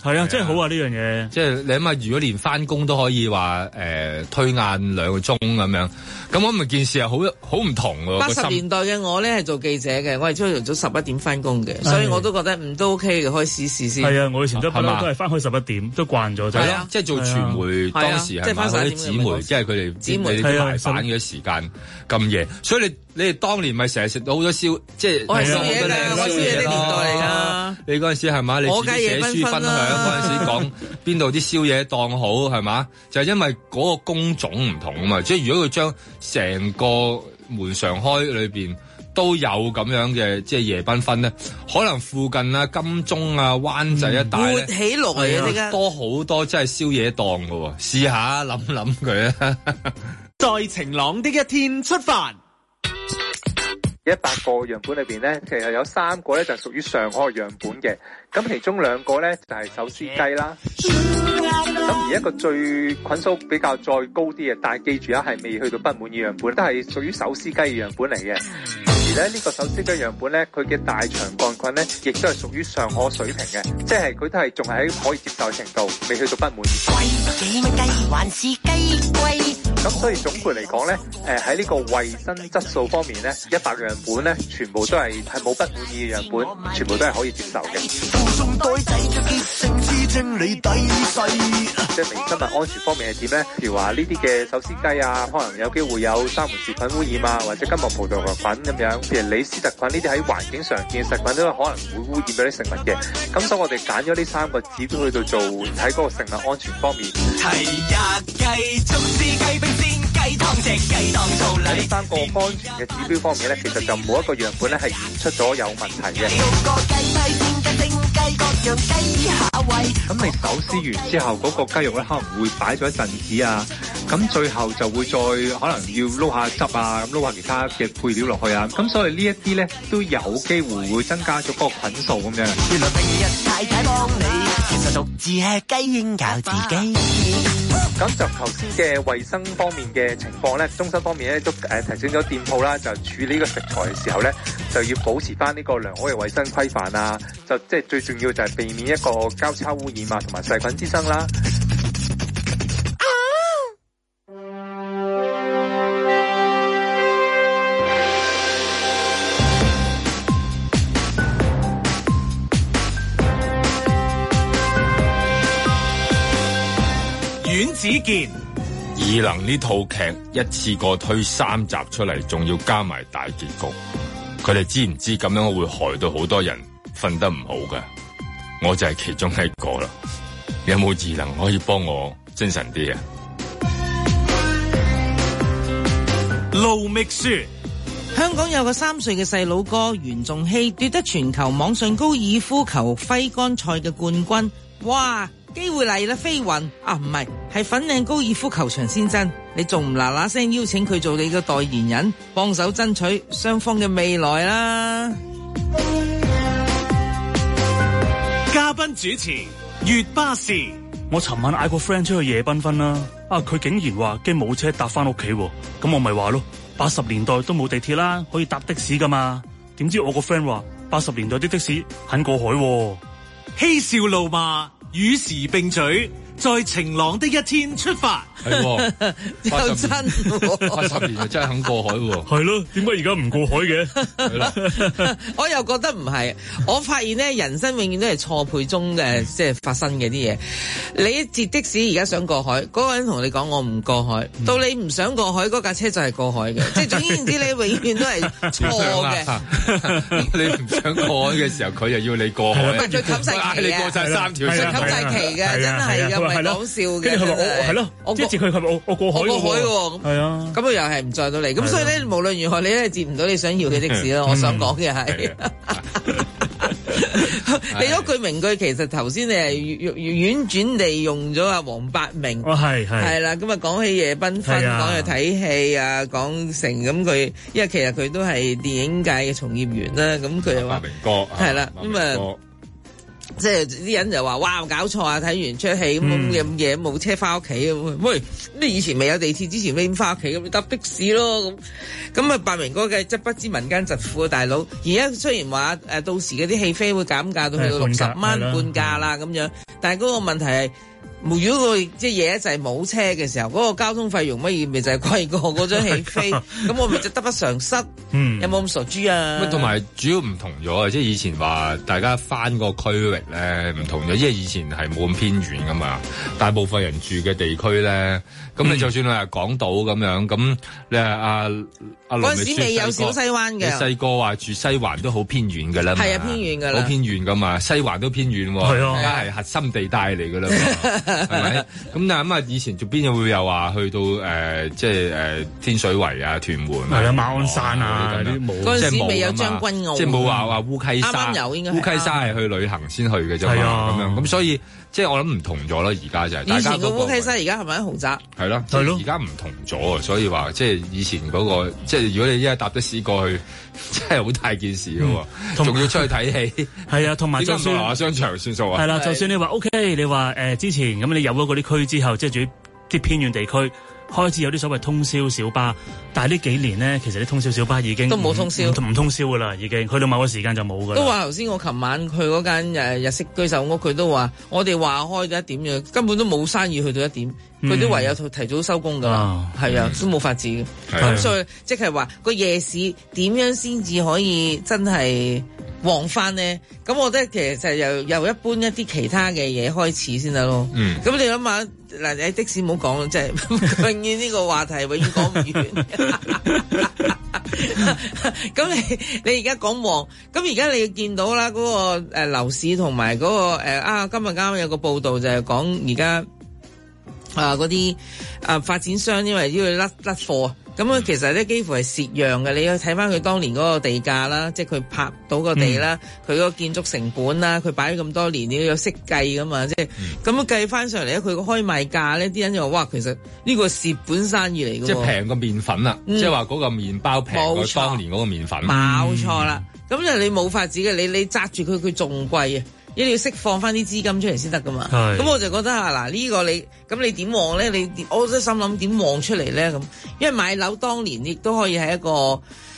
係啊，真係好啊呢樣嘢。 即係你諗下，如果連翻工都可以話推晏2個鐘咁樣，咁我咪件事係好唔同喎。 80年代嘅我咧係做記者嘅，我係朝頭早11點翻工嘅，所以我都覺得都 OK 嘅，可以試先。 係啊，我以前都係翻開11點，都慣咗。 係啊，即係做傳媒當時係嘛，嗰啲紙媒，即係佢哋紙媒啲排版嘅時間咁夜，所以你哋當年咪成日食到好多即係我係宵夜㗎，我宵夜啲年代嚟㗎。 你嗰陣時係嘛？你自己寫書分享嗰陣時講邊度啲宵夜檔好係嘛？就係因為嗰個工種唔同啊嘛，即係如果佢將成個門常開裏邊都有咁樣嘅即係夜繽紛咧，可能附近啊金鐘啊灣仔一帶活起來啊， 多好多真係宵夜檔㗎喎，試下諗佢啊！ 在晴朗的一天出發。 100個樣本裏邊咧，其實有3個咧就屬於上海樣本嘅，咁其中2個咧就係手撕雞啦。咁而一個最菌數比較再高啲嘅，但係記住啊，係未去到不滿意樣本，都係屬於手撕雞嘅樣本嚟嘅。而咧呢個手撕雞樣本咧，佢嘅大腸桿菌咧，亦都係屬於尚可水平嘅，即係佢都係仲係喺可以接受程度，未去到不滿意。貴幾蚊雞還是雞貴？咁所以總括嚟講咧，喺呢個衛生質素方面咧，100樣本咧，全部都係冇不滿意嘅樣本，全部都係可以接受嘅。即係微生物安全方面係點咧？譬如話呢啲嘅手撕雞啊，可能有機會有沙門氏菌污染啊，或者金黃葡萄球菌咁樣。譬如李斯特菌呢啲喺環境常見嘅細菌都可能會污染到啲食物嘅。咁所以我哋揀咗呢3個指標去到做喺嗰個食物安全方面。係呀，雞竹絲雞冰鮮雞湯隻雞當做禮。喺3個安全嘅指標方面咧，其實就冇一個樣本咧係驗出咗有問題嘅。咁你手撕完之後，嗰個雞肉咧可能會擺咗一陣子啊，咁最後就會再可能要撈下汁啊，咁撈下其他嘅配料落去啊，咁所以呢一啲咧都有機會會增加咗嗰個菌數咁樣。原來平日太太幫你，其實獨自吃雞應教自己。咁就頭先嘅衛生方面嘅情況咧，中心方面咧都提醒咗店鋪啦，就處理呢個食材嘅時候咧，就要保持翻呢個良好嘅衛生規範啊，就即係最重要就係避免一個交叉污染啊，同埋細菌滋生啦。 阮子健， 異能呢套劇一次過推3集出嚟，仲要加埋大結局，佢哋知唔知咁樣會害到好多人瞓得唔好㗎？我就係其中一個啦。有冇異能可以幫我精神啲啊？ 盧覓雪， 香港有個3歲嘅細佬哥袁仲希奪得全球網上高爾夫球揮桿賽嘅冠軍，哇！機會嚟啦，飛雲啊，唔係粉嶺高爾夫球場先真，你仲唔嗱嗱聲邀請佢做你嘅代言人，幫手爭取雙方嘅未來啦。 嘉賓主持月巴士， 我尋晚嗌個 friend 出去夜繽紛啦，佢竟然話驚冇車搭翻屋企，咁我咪話咯，80年代都冇地鐵啦，可以搭的士噶嘛，點知我個 friend 話80年代啲的士肯過海， 嬉笑怒罵與時並舉，在晴朗的一天出發。 係又真，80年真係肯過海喎。 係咯，點解而家唔過海嘅？係啦， 我又覺得唔係。我發現咧，人生永遠都係錯配中嘅，即係發生嘅啲嘢。你截的士而家想過海，嗰個人同你講我唔過海，到你唔想過海，嗰架車就係過海嘅。即係總言之，你永遠都係錯嘅。 你唔想過海嘅時候，佢又要你過海。 唔係佢冚晒旗你過晒3條， 佢冚晒旗嘅，真係嘅，唔係講笑嘅。 係咯，佢係我過海喎，係啊，咁佢又係唔載到嚟，咁所以咧，無論如何，你都係接唔到你想要嘅的士咯。我想講嘅係，你嗰句名句，其實頭先你係婉轉地用咗阿黃百鳴，係啦，咁啊講起夜繽紛，講去睇戲啊，講成咁佢，因為其實佢都係電影界嘅從業員啦，咁佢又話百鳴哥係啦，咁啊。即係啲人就話哇搞錯啊！睇完出戲咁嘢冇車翻屋企咁，喂！你以前未有地鐵之前，你點翻屋企咁？搭的士咯咁啊！百鳴哥嘅則不知民間疾苦啊，大佬！而家雖然話到時嗰啲戲飛會減價到去到60蚊半價啦咁樣， 但係嗰個問題係。如果個即係夜一就係冇車嘅時候，嗰個交通費用咪就係貴過嗰張戲飛，咁我咪就得不償失。有冇咁傻豬啊？ 同埋主要唔同咗啊！即係以前話大家翻個區域咧唔同咗，因為以前係冇咁偏遠噶嘛，大部分人住嘅地區咧，咁你就算係港島咁樣，咁你係阿嗰陣時未有小西灣嘅， 你細個話住西環都好偏遠㗎啦， 係啊偏遠㗎啦， 好偏遠㗎嘛，西環都偏遠喎，而家係核心地帶嚟㗎啦嘛。係咪？咁但係咁啊，以前仲邊會有話去到即係天水圍啊、屯門係啊、馬鞍山啊嗰啲冇， 嗰陣時未有將軍澳， 即係冇話烏溪沙， 啱啱有應該烏溪沙係去旅行先去嘅啫嘛，咁樣咁所以即係我諗唔同咗啦，而家就係。以前個烏溪沙而家係咪喺豪宅？ 係咯，係咯，而家唔同咗啊，所以話即係以前嗰個即係如果你一係搭的士過去，真係好大件事嘅喎，仲要出去睇戲。 係啊，同埋就算話商場算數啊。 係啦，就算你話 OK， 你話之前咁你有咗嗰啲區之後，即係住啲偏遠地區。開始有啲所謂通宵小巴，但係呢幾年咧，其實啲通宵小巴已經都冇通宵， 唔通宵噶啦，已經去到某個時間就冇噶啦。 都話頭先我琴晚去嗰間日式居售屋，佢都話我哋話開咗1點嘅，根本都冇生意去到1點，佢都唯有提早收工噶啦，係啊，都冇法子嘅。咁所以即係話個夜市點樣先至可以真係旺翻呢？咁我覺得其實就由一般一啲其他嘅嘢開始先得咯。咁你諗下嗱，你的士唔好講，即係永遠呢個話題永遠講唔完。咁你而家講旺，咁而家你見到啦，嗰個樓市同埋嗰個今日啱啱有個報道就係講而家嗰啲發展商因為要甩貨。咁其實咧幾乎係蝕讓嘅，你要睇翻佢當年嗰個地價啦，即係佢拍到個地啦，佢嗰個建築成本啦，佢擺咗咁多年，你要有識計噶嘛，即係咁樣計翻上嚟咧，佢個開賣價咧，啲人就話哇，其實呢個蝕本生意嚟嘅， 即係平個麵粉啊，即係話嗰個麵包平過當年嗰個麵粉， 冇錯啦。咁就你冇法子嘅，你揸住佢仲貴啊！一定要釋放翻啲資金出嚟先得噶嘛，咁我就覺得嗱呢個你點旺咧？我都心諗點旺出嚟咧咁，因為買樓當年亦都可以係一個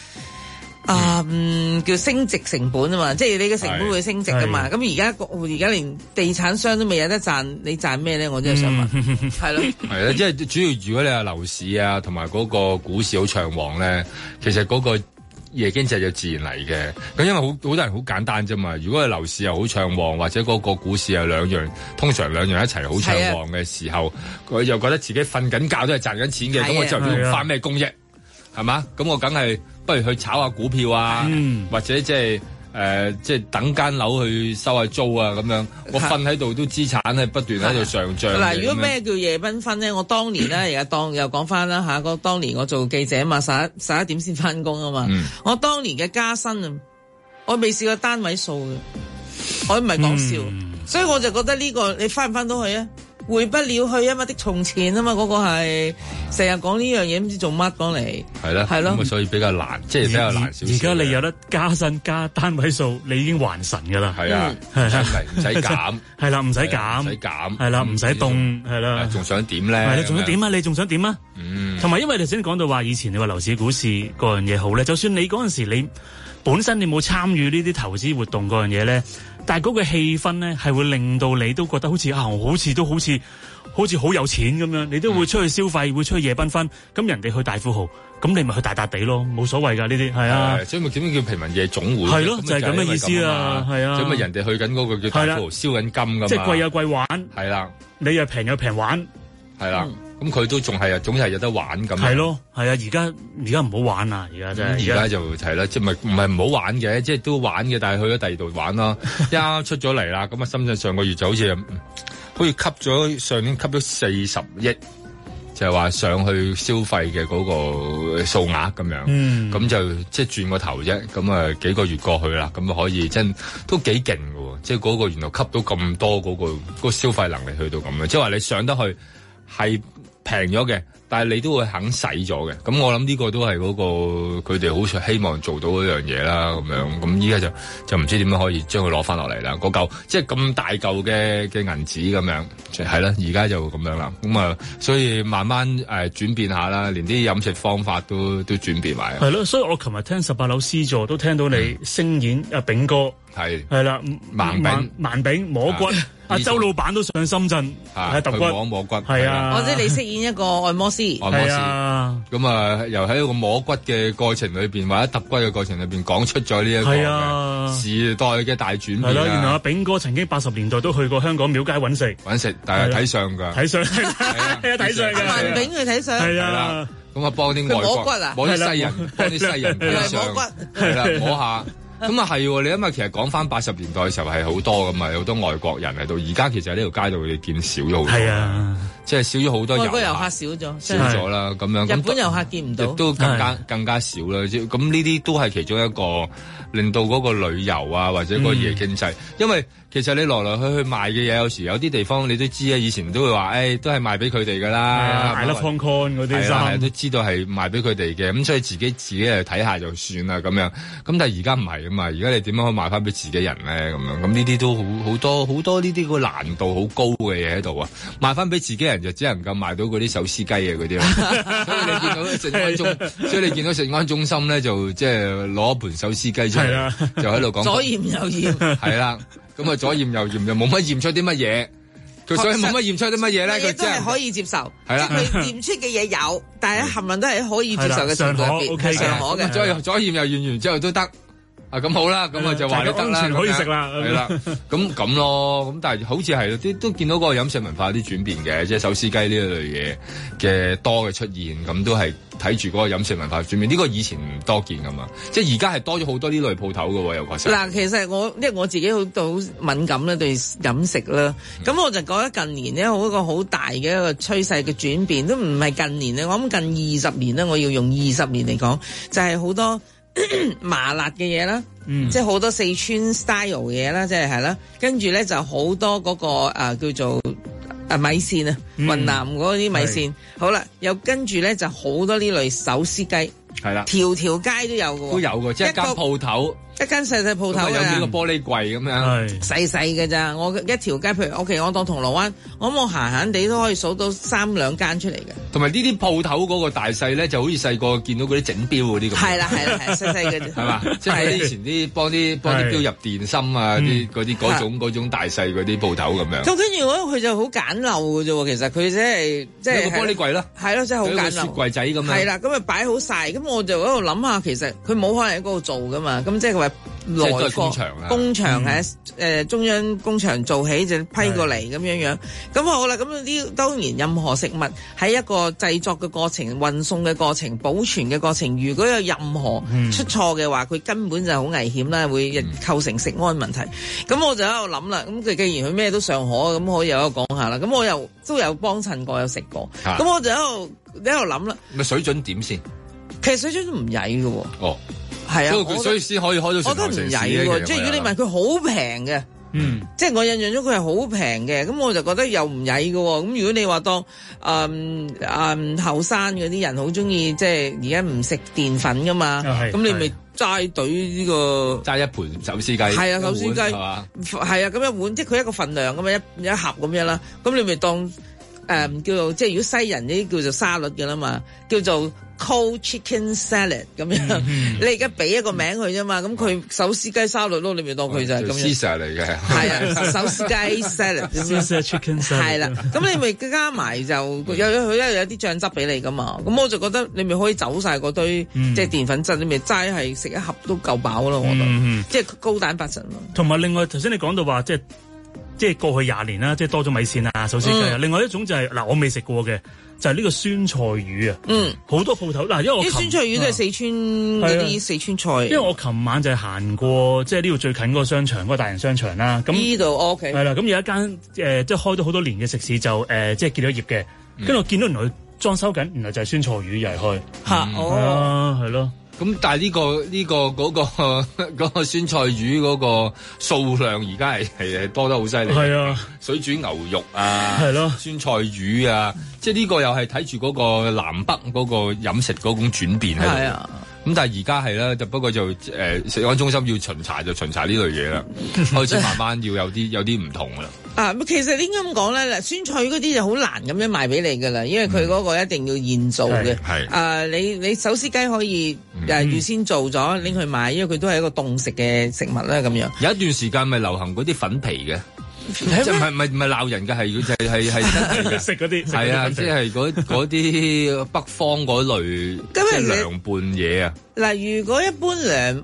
叫升值成本啊嘛，即係你嘅成本會升值噶嘛。咁而家連地產商都未有得賺，你賺咩咧？我真係想問，係咯， 係啦，即係主要如果你係樓市啊，同埋嗰個股市好暢旺咧，其實嗰個夜經濟就自然嚟嘅，咁因為好多人好簡單啫嘛。如果係樓市又好暢旺，或者嗰個股市又通常兩樣一齊好暢旺嘅時候，佢又覺得自己瞓緊覺都係賺緊錢嘅，咁我就要返咩工啫？係嘛？咁我梗係不如去炒下股票啊，或者即係等間樓去收下租啊咁樣，我瞓喺度都資產係不斷喺度上漲。 嗱，如果咩叫夜繽紛咧？我當年咧，而家又講翻啦嚇，當年我做記者嘛，11點先翻工啊嘛。我當年嘅加薪啊，我未試過單位數嘅，我唔係講笑，所以我就覺得呢個你翻唔翻到去啊？回不了去啊嘛，的從前啊嘛，嗰個係成日講呢樣嘢，唔知做乜講嚟。係啦，係咯， 咁所以比較難，即係比較難少少。 而家你有得加薪加單位數，你已經還神噶啦。 係啊，真係唔使減。係啦， 唔使減， 唔使減。 係啦，唔使凍。係啦， 仲想點咧？ 係你仲想點啊？你仲想點啊？同埋因為頭先講到話，以前你話樓市股市嗰樣嘢好咧，就算你嗰陣時你本身你冇參與呢啲投資活動嗰樣嘢咧。但係嗰個氣氛咧，係會令到你都覺得好似好似好有錢咁樣，你都會出去消費，會出去夜繽紛。咁人哋去大富豪，咁你咪去大笪地咯，冇所謂㗎呢啲，係啊。 所以咪點樣叫平民夜總會？ 係咯，就係咁嘅意思啊，係啊。 咁咪人哋去緊嗰個叫大富豪燒緊金㗎嘛。 即係貴有貴玩。係啦。 你又平有平玩。 係啦。咁佢都仲係總係有得玩咁。 係咯，係啊！而家唔好玩啊！而家真係。 而家就係啦，即係唔係唔好玩嘅，即係都玩嘅，但係去咗第二度玩咯。一啱出咗嚟啦，咁啊，深圳上個月就好似吸咗上年吸咗40億，就係話上去消費嘅嗰個數額咁樣。咁就即係轉個頭啫。咁啊幾個月過去啦，咁啊可以真都幾勁㗎喎！即係嗰個原來吸到咁多嗰個消費能力去到咁樣，即係話你上得去係平咗嘅，但係你都會肯使咗嘅，咁我諗呢個都係嗰個佢哋好希望做到嗰樣嘢啦，咁樣，咁依家就唔知點樣可以將佢攞翻落嚟啦，嗰嚿即係咁大嚿嘅銀紙咁樣，係啦，而家就咁樣啦，咁啊，所以慢慢轉變下啦，連啲飲食方法都轉變埋。 係咯，所以我琴日聽18樓 C 座都聽到你聲演阿炳哥。 係啦，盲餅摸骨。阿周老闆都上深圳，揼骨摸骨， 係啊， 或者你飾演一個按摩師， 咁又喺個摸骨嘅過程裏邊，或者揼骨嘅過程裏邊，講出咗呢一個時代嘅大轉變。 係啦，原來阿炳哥曾經80年代都去過香港廟街揾食， 但係睇相㗎， 睇相係睇相㗎， 盲餅去睇相， 係啊，咁啊幫啲外國摸啲西人，幫啲西人睇相，係啦，摸下。咁啊係，你諗下，其實講翻80年代嘅時候係好多咁啊，有好多外國人喺度。而家其實喺呢條街度你見少咗好多，係啊，即係少咗好多外國遊客少咗啦，咁樣。 日本遊客見唔到， 亦都更加少啦。咁呢啲都係其中一個令到嗰個旅遊啊，或者嗰個夜經濟，因為其實你來來去去賣嘅嘢，有時有啲地方你都知啊，以前都會話，都係賣俾佢哋噶啦， 係啦，Hong Kong 嗰啲衫都知道係賣俾佢哋嘅，咁所以自己去睇下就算啦咁樣。咁但係而家唔係啊嘛，而家你點樣可以賣翻俾自己人咧？咁樣咁呢啲都好多呢啲個難度好高嘅嘢喺度啊！賣翻俾自己人就只能夠賣到嗰啲手撕雞啊嗰啲啦。所以你見到食安中心咧，就即係攞一盤手撕雞出嚟，就喺度講左驗右驗， 係啦。咁啊左驗右驗又冇乜驗出啲乜嘢，佢所以冇乜驗出啲乜嘢咧，佢真係可以接受， 係啦， 即係佢驗出嘅嘢有，但係冚唪唥都係可以接受嘅程度入邊，係上可嘅。 左驗又驗完之後都得。咁好啦，咁啊就話你得啦， 可以食啦， 係啦，咁咯，咁但係好似係都見到個飲食文化有啲轉變嘅，即係手撕雞呢一類嘢嘅多嘅出現，咁都係睇住嗰個飲食文化轉變。呢個以前唔多見噶嘛，即係而家係多咗好多呢類鋪頭噶喎，又確實。嗱， 其實因為我自己好敏感咧對飲食啦，咁我就覺得近年咧一個好大嘅一個趨勢嘅轉變，都唔係近年咧，我諗近20年咧，我要用20年嚟講，就係好多麻辣嘅嘢啦，即係好多四川 style 嘅嘢啦，即係啦，跟住咧就好多嗰個叫做米線啊，雲南嗰啲米線，好啦，又跟住咧就好多呢類手撕雞，係啦，條條街都有嘅喎， 都有嘅，即係一間鋪頭。 一間細細鋪頭啊， 有幾個玻璃櫃咁樣， 細細嘅咋？我一條街，譬如我當銅鑼灣，我閒閒地都可以數到3-2間出嚟嘅。 同埋呢啲鋪頭嗰個大細咧，就好似細個見到嗰啲整錶嗰啲咁。 係啦，細細嘅啫。係嘛？ 即係以前啲幫啲錶入電芯啊，啲嗰種大細嗰啲鋪頭咁樣。 咁跟住佢就好簡陋嘅啫喎，其實佢即係有個玻璃櫃啦。 係咯，真係好簡陋。 雪櫃仔咁樣。 係啦，咁啊擺好晒，咁我就喺度諗下，其實佢冇可能喺嗰度做噶嘛，咁即係佢話。內工場喺中央工場做起就批過嚟咁樣，咁好啦，咁呢當然任何食物喺一個製作嘅過程、運送嘅過程、保存嘅過程，如果有任何出錯嘅話，佢根本就好危險啦，會構成食安問題。咁我就喺度諗啦，咁佢既然佢咩都尚可，咁可以有一個講下啦。咁我又都有幫襯過，有食過，咁我就喺度諗啦。 咪水準點先？ 其實水準都唔曳嘅喎。哦。係啊， 所以先可以開到成個城市。我覺得唔曳喎， 即係如果你問佢好平嘅，即係我印象中佢係好平嘅，咁我就覺得又唔曳嘅喎。咁如果你話當後生嗰啲人好中意，即係而家唔食澱粉噶嘛，咁你咪齋隊呢個齋一盤手撕雞， 係啊，手撕雞係啊，咁一碗即係佢一個份量咁樣一盒咁樣啦，咁你咪當叫做即係如果西人呢啲叫做沙律嘅啦嘛，叫做Cold Chicken Salad 咁樣，你而家俾一個名佢啫嘛，咁佢手撕雞沙律咯，你咪當佢就係咁樣。 Caesar 嚟嘅， 係啊，手撕雞 salad，Caesar chicken salad， 係啦，咁你咪加埋就佢有啲醬汁俾你噶嘛，咁我就覺得你咪可以走晒嗰堆即係澱粉質，你咪齋係食一盒都夠飽咯，我覺得，即係高蛋白質咯。同埋另外頭先你講到話即係過去20年啦，即係多咗米線啊、手撕雞啊。另外一種就係嗱，我未食過嘅就係呢個酸菜魚啊。好多鋪頭嗱，因為我啲酸菜魚都係四川嗰啲四川菜。 因為我琴晚就係行過即係呢度最近嗰個商場，嗰個大型商場啦。咁呢度 OK 係啦，咁有一間即係開咗好多年嘅食肆就即係結咗業嘅。跟住我見到原來裝修緊，原來就係酸菜魚又係開嚇係咯。 咁但係嗰個酸菜魚嗰個數量而家係多得好犀利。 係啊， 水煮牛肉啊， 係咯， 酸菜魚啊，即係呢個又係睇住嗰個南北嗰個飲食嗰種轉變喺度。係啊， 咁但係而家係啦，就不過就食安中心要巡查就巡查呢類嘢啦，開始慢慢要有啲唔同啦。 其實應該咁講咧，嗱，酸菜魚嗰啲就好難咁樣賣俾你噶啦，因為佢嗰個一定要現做嘅。你手撕雞可以預先做咗拎去賣，因為佢都係一個凍食嘅食物啦咁樣。 有一段時間咪流行嗰啲粉皮嘅。即係唔係鬧人嘅，係真係食嗰啲， 係啊，即係嗰啲北方嗰類即係涼拌嘢啊。 嗱，如果一般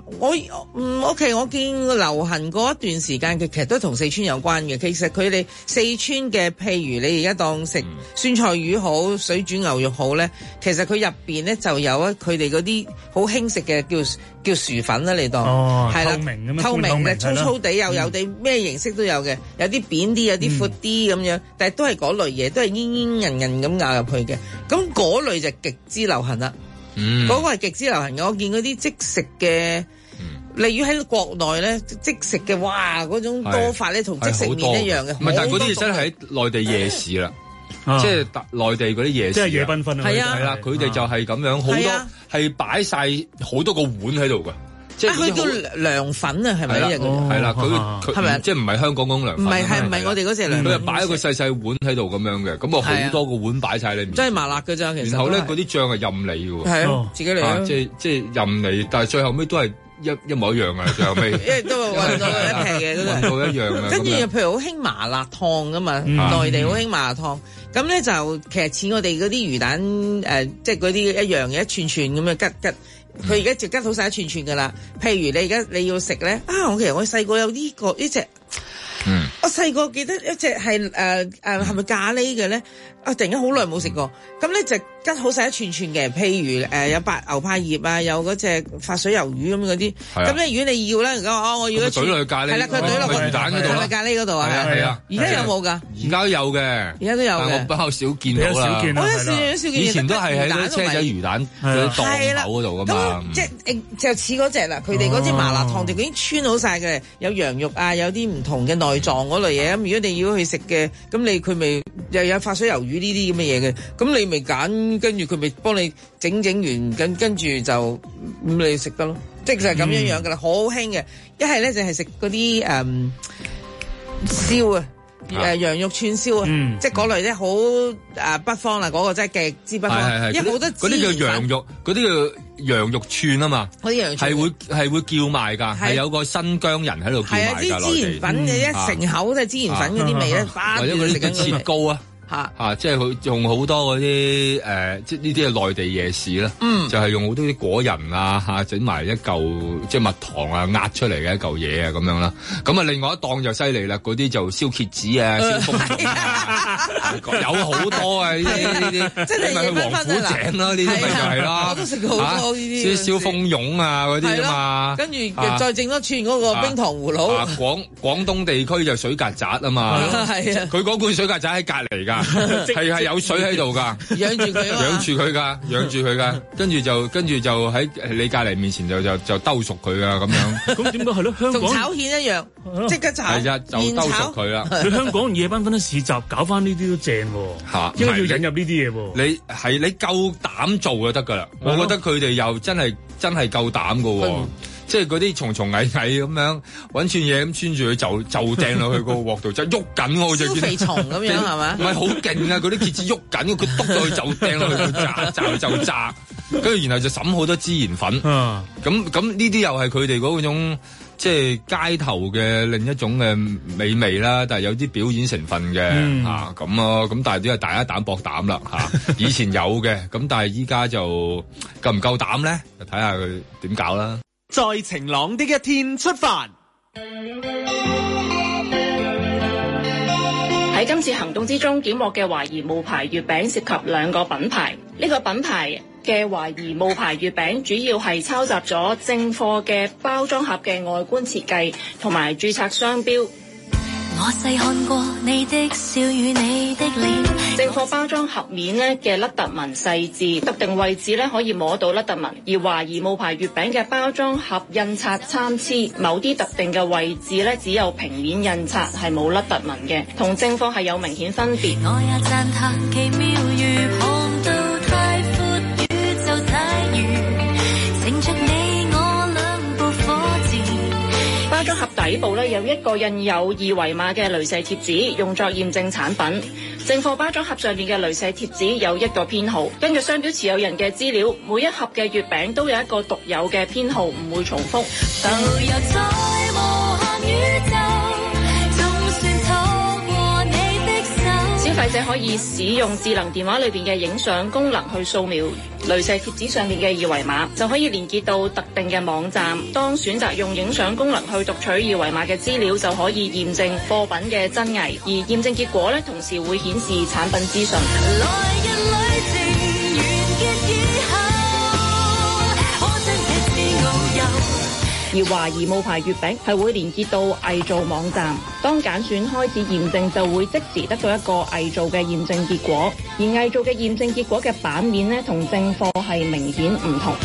OK，我見流行嗰一段時間嘅，其實都同四川有關嘅。其實佢哋四川嘅，譬如你而家當食酸菜魚好、水煮牛肉好咧，其實佢入邊咧就有佢哋嗰啲好興食嘅叫薯粉啦，你當係啦，透明嘅粗粗地有地咩形式都有嘅，有啲扁啲，有啲闊啲咁樣，但係都係嗰類嘢，都係煙煙韌韌咁咬入去嘅。咁嗰類就極之流行啦。嗰個係極之流行嘅，我見嗰啲即食嘅，例如喺國內咧即食嘅，哇嗰種多法咧同即食麵一樣嘅。 唔係，但係嗰啲真係喺內地夜市啦，即係內地嗰啲夜市， 即係夜繽紛啊。 係啦，佢哋就係咁樣，好多係擺晒好多個碗喺度㗎。即係佢叫涼粉啊，係咪呢隻？ 係啦，佢係咪即係唔係香港嗰種涼粉？ 唔係我哋嗰隻涼粉。 佢就擺一個細細碗喺度咁樣嘅，咁好多個碗擺晒你。 真係麻辣㗎咋，其實。 然後咧嗰啲醬係任你㗎喎。 係啊，自己嚟。 即係任你，但係最後尾都係一模一樣啊！最後尾。因為都混到一皮嘅， 混到一樣啊。 跟住譬如好興麻辣燙㗎嘛，內地好興麻辣燙。咁咧就其實似我哋嗰啲魚蛋即係嗰啲一樣嘅，一串串咁樣吉。佢而家就吉好晒一串串噶啦。譬如你而家你要食咧，其實我細個有呢隻，我細個記得一隻係係咪咖喱嘅咧？突然間好耐冇食過。咁咧就吉好晒一串串嘅，譬如有白牛柏葉啊，有嗰隻發水魷魚咁嗰啲。咁咧如果你要咧，我要一串。 懟落去咖喱。 係啦，佢懟落個魚蛋嗰度啦。咖喱嗰度啊。 係啊。 而家有冇㗎？ 而家都有嘅。而家都有嘅。 但我比較少見到啦。 我少見。 以前都係喺啲車仔魚蛋嗰啲檔口嗰度㗎嘛。 咁就似嗰隻啦，佢哋嗰啲麻辣燙就已經穿好晒嘅，有羊肉啊，有啲唔同嘅內臟嗰類嘢。咁如果你要去食嘅，咁佢咪又有發水魷魚呢啲咁嘅嘢嘅，咁你咪揀，跟住佢咪幫你整完，跟住就咁你食得咯，即係就係咁樣樣噶啦，好興嘅。一係咧就係食嗰啲燒啊。羊肉串燒啊，即係嗰類咧好北方啦，嗰個真係極之北方，因為好多嗰啲叫羊肉，嗰啲叫羊肉串啊嘛， 嗰啲羊肉串係會叫賣㗎，係有個新疆人喺度叫賣㗎。 啲孜然粉嘅一成口都係孜然粉嗰啲味咧， 或者嗰啲切糕啊。即係佢用好多嗰啲即係呢啲係內地夜市啦，就係用好多啲果仁啊整埋一嚿即係蜜糖啊壓出嚟嘅一嚿嘢啊咁樣啦。咁啊另外一檔就犀利啦，嗰啲就燒茄子啊、燒鳳蓉啊，有好多啊呢啲，即係你咪去王府井啦，呢啲咪就係啦。 我都食過好多呢啲燒鳳蓉啊嗰啲啊嘛。跟住再整多串嗰個冰糖葫蘆。 廣東地區就水曱甴啊嘛，佢嗰罐水曱甴喺隔離㗎。係有水喺度噶， 養住佢噶，跟住就喺你隔籬面前就兜熟佢噶咁樣。 咁點解係咯？香港同炒蜆一樣，即刻炒。 係啊，就兜熟佢啦。 你香港夜繽紛啲市集搞翻呢啲都正喎，應該要引入呢啲嘢喎。 你夠膽做就得噶啦，我覺得佢哋又真係夠膽噶喎。即係嗰啲蟲蟲蟻蟻咁樣揾串嘢咁穿住佢就掟落去個鑊度，就喐緊我就見。 肥蟲咁樣係嘛？ 唔係好勁啊！嗰啲蠍子喐緊，佢篤落去就掟落去，佢炸，跟住然後就揼好多孜然粉。咁呢啲又係佢哋嗰種即係街頭嘅另一種嘅美味啦，但係有啲表演成分嘅咁咯。咁但係都係大家膽搏膽啦嚇。以前有嘅，咁但係依家就夠唔夠膽咧？就睇下佢點搞啦。 在晴朗的一天出發。 喺今次行動之中，檢獲嘅懷疑冒牌月餅涉及2個品牌。呢個品牌嘅懷疑冒牌月餅主要係抄襲咗正貨嘅包裝盒嘅外觀設計同埋註冊商標。我細看過你的笑與你的臉，正貨包裝盒面咧嘅凹凸紋細緻，特定位置咧可以摸到凹凸紋，而懷疑冒牌月餅嘅包裝盒印刷參差，某啲特定嘅位置咧只有平面印刷，係冇凹凸紋嘅，同正貨係有明顯分別。我也讚嘆奇妙如航道太闊宇宙太遠，乘着包裝盒底部咧有一個印有二維碼嘅鐳射貼紙，用作驗證產品。正貨包裝盒上面嘅鐳射貼紙有一個編號，根據商標持有人嘅資料，每一盒嘅月餅都有一個獨有嘅編號，唔會重複。消費者可以使用智能電話裏邊嘅影相功能去掃描鐳射貼紙上面嘅二維碼，就可以連結到特定嘅網站。當選擇用影相功能去讀取二維碼嘅資料，就可以驗證貨品嘅真偽。而驗證結果咧，同時會顯示產品資訊。而懷疑冒牌月餅係會連結到偽造網站，當揀選開始驗證就會即時得到一個偽造嘅驗證結果，而偽造嘅驗證結果嘅版面呢，同正貨係明顯唔同。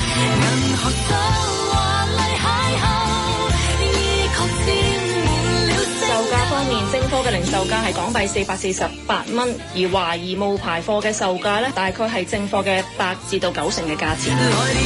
售價方面，正貨嘅零售價係港幣448蚊，而懷疑冒牌貨嘅售價呢，大概係正貨嘅8至到9成嘅價錢。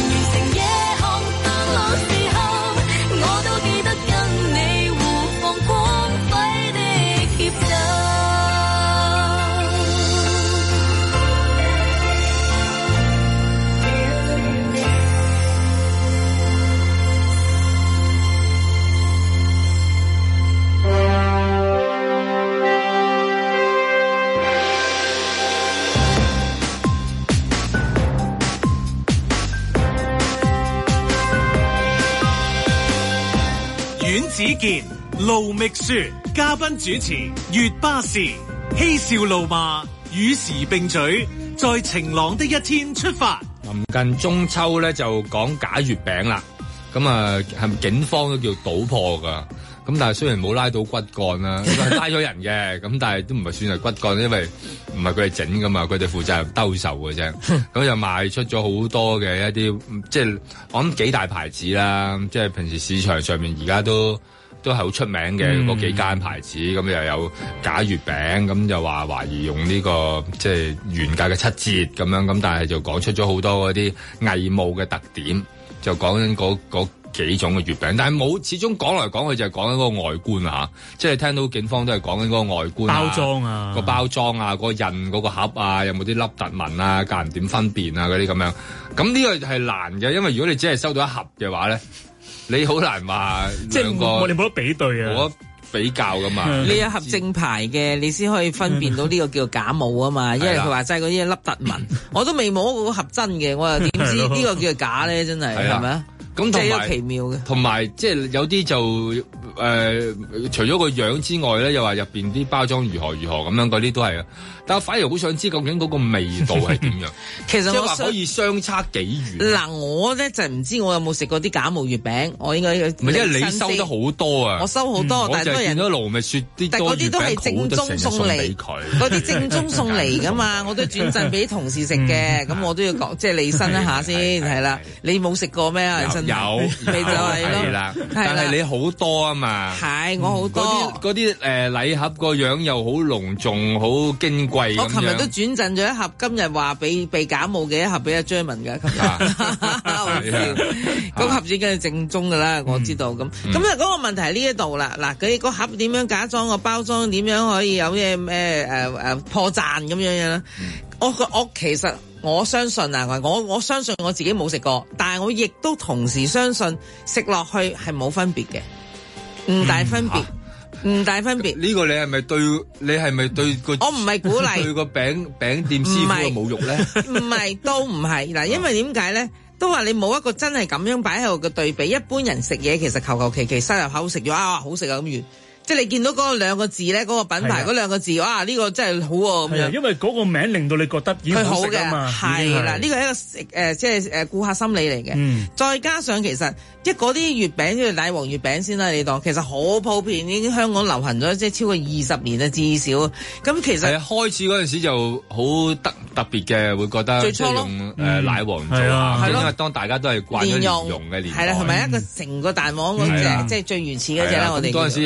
阮子健、盧覓雪，嘉賓主持月巴士，嬉笑怒罵，與時並舉，在晴朗的一天出發。 臨近中秋咧，就講假月餅啦。咁啊，係咪警方都叫搗破噶？咁但係雖然冇拉到骨幹啦，拉咗人嘅，咁但係都唔係算係骨幹，因為唔係佢哋整噶嘛，佢哋負責兜售嘅啫。咁就賣出咗好多嘅一啲，即係我諗幾大牌子啦，即係平時市場上面而家都係好出名嘅嗰幾間牌子，咁又有假月餅，咁就話懷疑用呢個即係原價嘅7折咁樣，咁但係就講出咗好多嗰啲偽冒嘅特點，就講緊嗰幾種嘅月餅，但係冇始終講來講去就係講緊嗰個外觀啊，即係聽到警方都係講緊嗰個外觀啊， 包裝啊， 個包裝啊，嗰個印嗰個盒啊，有冇啲凹凸紋啊，教人點分辨啊嗰啲咁樣。咁呢個係難嘅，因為如果你只係收到一盒嘅話咧，你好難話兩個， 我哋冇得比對啊， 冇得比較噶嘛。 你有盒正牌嘅，你先可以分辨到呢個叫假冒啊嘛。因為佢話齋嗰啲凹凸紋，我都未摸過盒真嘅，我又點知呢個叫假咧？真係係咪啊？ 咁即係一個奇妙嘅， 同埋即係有啲就除咗個樣之外咧，又話入邊啲包裝如何咁樣嗰啲都係啊。但我反而好想知究竟嗰個味道係點樣？ 其實我話可以相差幾遠。 嗱，我咧就唔知我有冇食過啲假冒月餅，我應該唔係，因為你收得好多啊， 我收好多，但係都係見到盧覓雪啲， 但嗰啲都係正宗送嚟，嗰啲正宗送嚟噶嘛，我都轉贈俾同事食嘅，咁我都要講，即係利申一下先，係啦。你冇食過咩啊？ 有， 咪就係咯， 係啦，但係你好多啊嘛， 係我好多嗰啲禮盒個樣又好隆重，好矜貴。 我琴日都轉贈咗一盒，今日話被假冒嘅一盒俾阿張文㗎，琴日嗰盒子梗係正宗㗎啦，我知道咁。咁啊嗰個問題喺呢一度啦，嗱佢個盒點樣假裝，個包裝點樣可以有咩破綻咁樣樣咧？我其實我相信啊，我相信我自己冇食過，但係我亦都同時相信食落去係冇分別嘅，唔大分別。唔大分別。 呢個你係咪對個？ 我唔係鼓勵對個餅店師傅嘅侮辱咧？ 唔係，都唔係嗱，因為點解咧？都話你冇一個真係咁樣擺喺度嘅對比。一般人食嘢其實求其其塞入口食咗好食啊咁完。即係你見到嗰兩個字咧，嗰個品牌嗰兩個字，哇！呢個真係好喎咁樣。 因為嗰個名令到你覺得佢好嘅嘛，係啦，呢個係一個即係顧客心理嚟嘅。再加上其實即係嗰啲月餅，即係奶黃月餅先啦，你當其實好普遍，已經香港流行咗即係超過20年啦，至少。咁其實開始嗰陣時就好特別嘅，會覺得最初用奶黃做啊，因為當大家都係慣咗蓮蓉嘅年代， 係啦，同埋一個成個蛋黃嗰隻，即係最原始嗰隻啦。我哋嗰陣時又覺得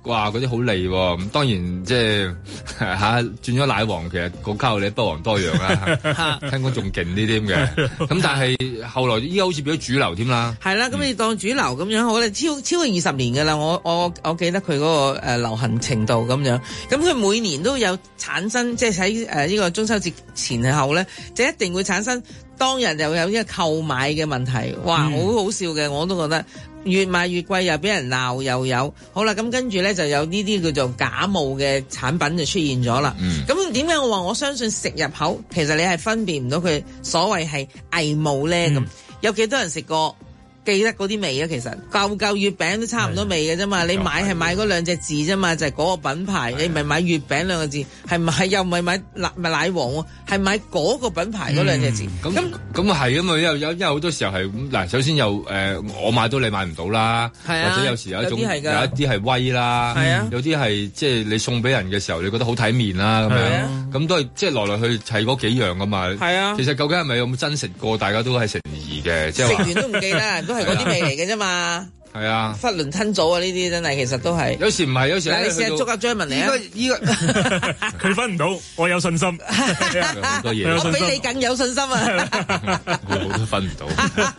哇嗰啲好利喎，咁當然即係轉咗奶黃，其實個卡路里不遑多讓啦，聽講仲勁啲添嘅。咁但係後來依家好似變咗主流添啦。 係啦，咁你當主流咁樣，好咧，超過20年㗎啦。我記得佢嗰個流行程度咁樣。咁佢每年都有產生，即係喺呢個中秋節前後咧，就一定會產生當日又有呢個購買嘅問題。哇，好好笑嘅，我都覺得。越賣越貴，又俾人鬧又有，好啦，咁跟住咧就有呢啲叫做假冒嘅產品就出現咗啦。咁點解我話我相信食入口，其實你係分辨唔到佢所謂係偽冒咧？咁有幾多人食過？記得嗰啲味啊，其實舊月餅都差唔多味嘅啫嘛。你買係買嗰兩隻字啫嘛，就係嗰個品牌。你唔係買月餅兩個字，係唔係又唔係買奶黃喎？係買嗰個品牌嗰兩隻字。 咁係啊嘛，因為好多時候係嗱，首先又我買到你買唔到啦，或者有時有一啲係威啦，有啲係即係你送俾人嘅時候，你覺得好體面啦咁樣，咁都係即係來來去係嗰幾樣噶嘛。係啊，其實究竟係咪有冇真食過？大家都係成疑嘅，即係食完都唔記得，都係嗰啲味嚟嘅啫嘛。 係啊， 囫圇吞棗啊！呢啲真係其實都係。 有時唔係，有時嗱，你試下捉阿張文嚟啊！ 依個佢分唔到，我有信心。 好多嘢， 我比你更有信心啊！ 我都分唔到。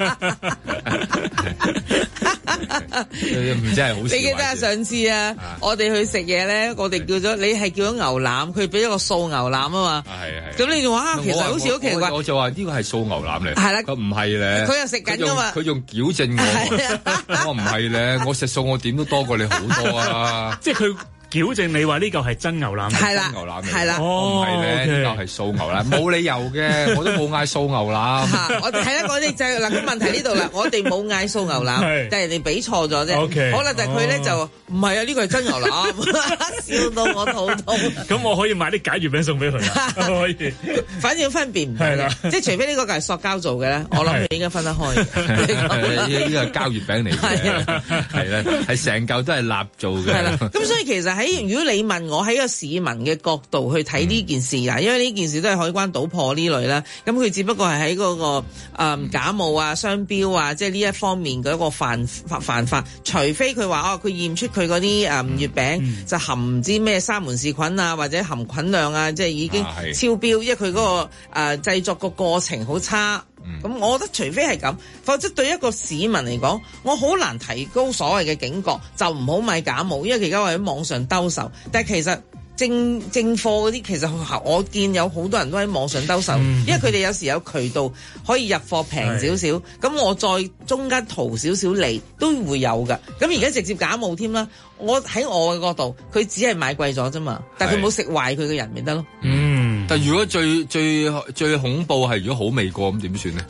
唔真係好。 你記得上次啊，我哋去食嘢咧，我哋叫咗你係叫咗牛腩，佢俾咗個素牛腩啊嘛。係。咁你就話其實好似好奇怪。 我就話呢個係素牛腩嚟。 係啦。 佢唔係咧。 佢又食緊噶嘛。 佢仲矯正我。我唔係咧，我食素我點都多過你好多啊！ 即係佢矯正你話呢嚿係真牛腩， 係啦， 牛腩嚟， 係啦， 唔係咧，呢嚿係素牛腩，冇理由嘅，我都冇嗌素牛腩。 我哋係啦，我哋就嗱個問題呢度啦，我哋冇嗌素牛腩，但係人哋俾錯咗啫。好啦，但係佢咧就唔係啊，呢個係真牛腩，笑到我肚痛。 咁我可以買啲假月餅送俾佢啦，可以。 反正分辨唔到嘅，即係除非呢個係塑膠做嘅咧，我諗佢應該分得開。 呢個係膠月餅嚟嘅，係啦，係成嚿都係蠟做嘅。係啦， 咁所以其實如果你問我喺個市民嘅角度去睇呢件事啊，因為呢件事都係海關搗破呢類啦，咁佢只不過係喺嗰個假冒啊、商標啊，即係呢一方面嘅一個犯法，除非佢話佢驗出佢嗰啲月餅就含唔知咩沙門氏菌啊，或者含菌量啊，即係已經超標，因為佢嗰個製作個過程好差。咁我覺得除非係咁，否則對一個市民嚟講，我好難提高所謂嘅警覺，就唔好買假冒，因為而家我喺網上兜售，但係其實正貨嗰啲，其實我見有好多人都喺網上兜售，因為佢哋有時有渠道可以入貨平少少，咁我再中間淘少少利都會有㗎。咁而家直接假冒添啦，我喺我嘅角度，佢只係買貴咗啫嘛，但係佢冇食壞佢嘅人咪得咯。 但如果最恐怖係如果好味過咁點算咧？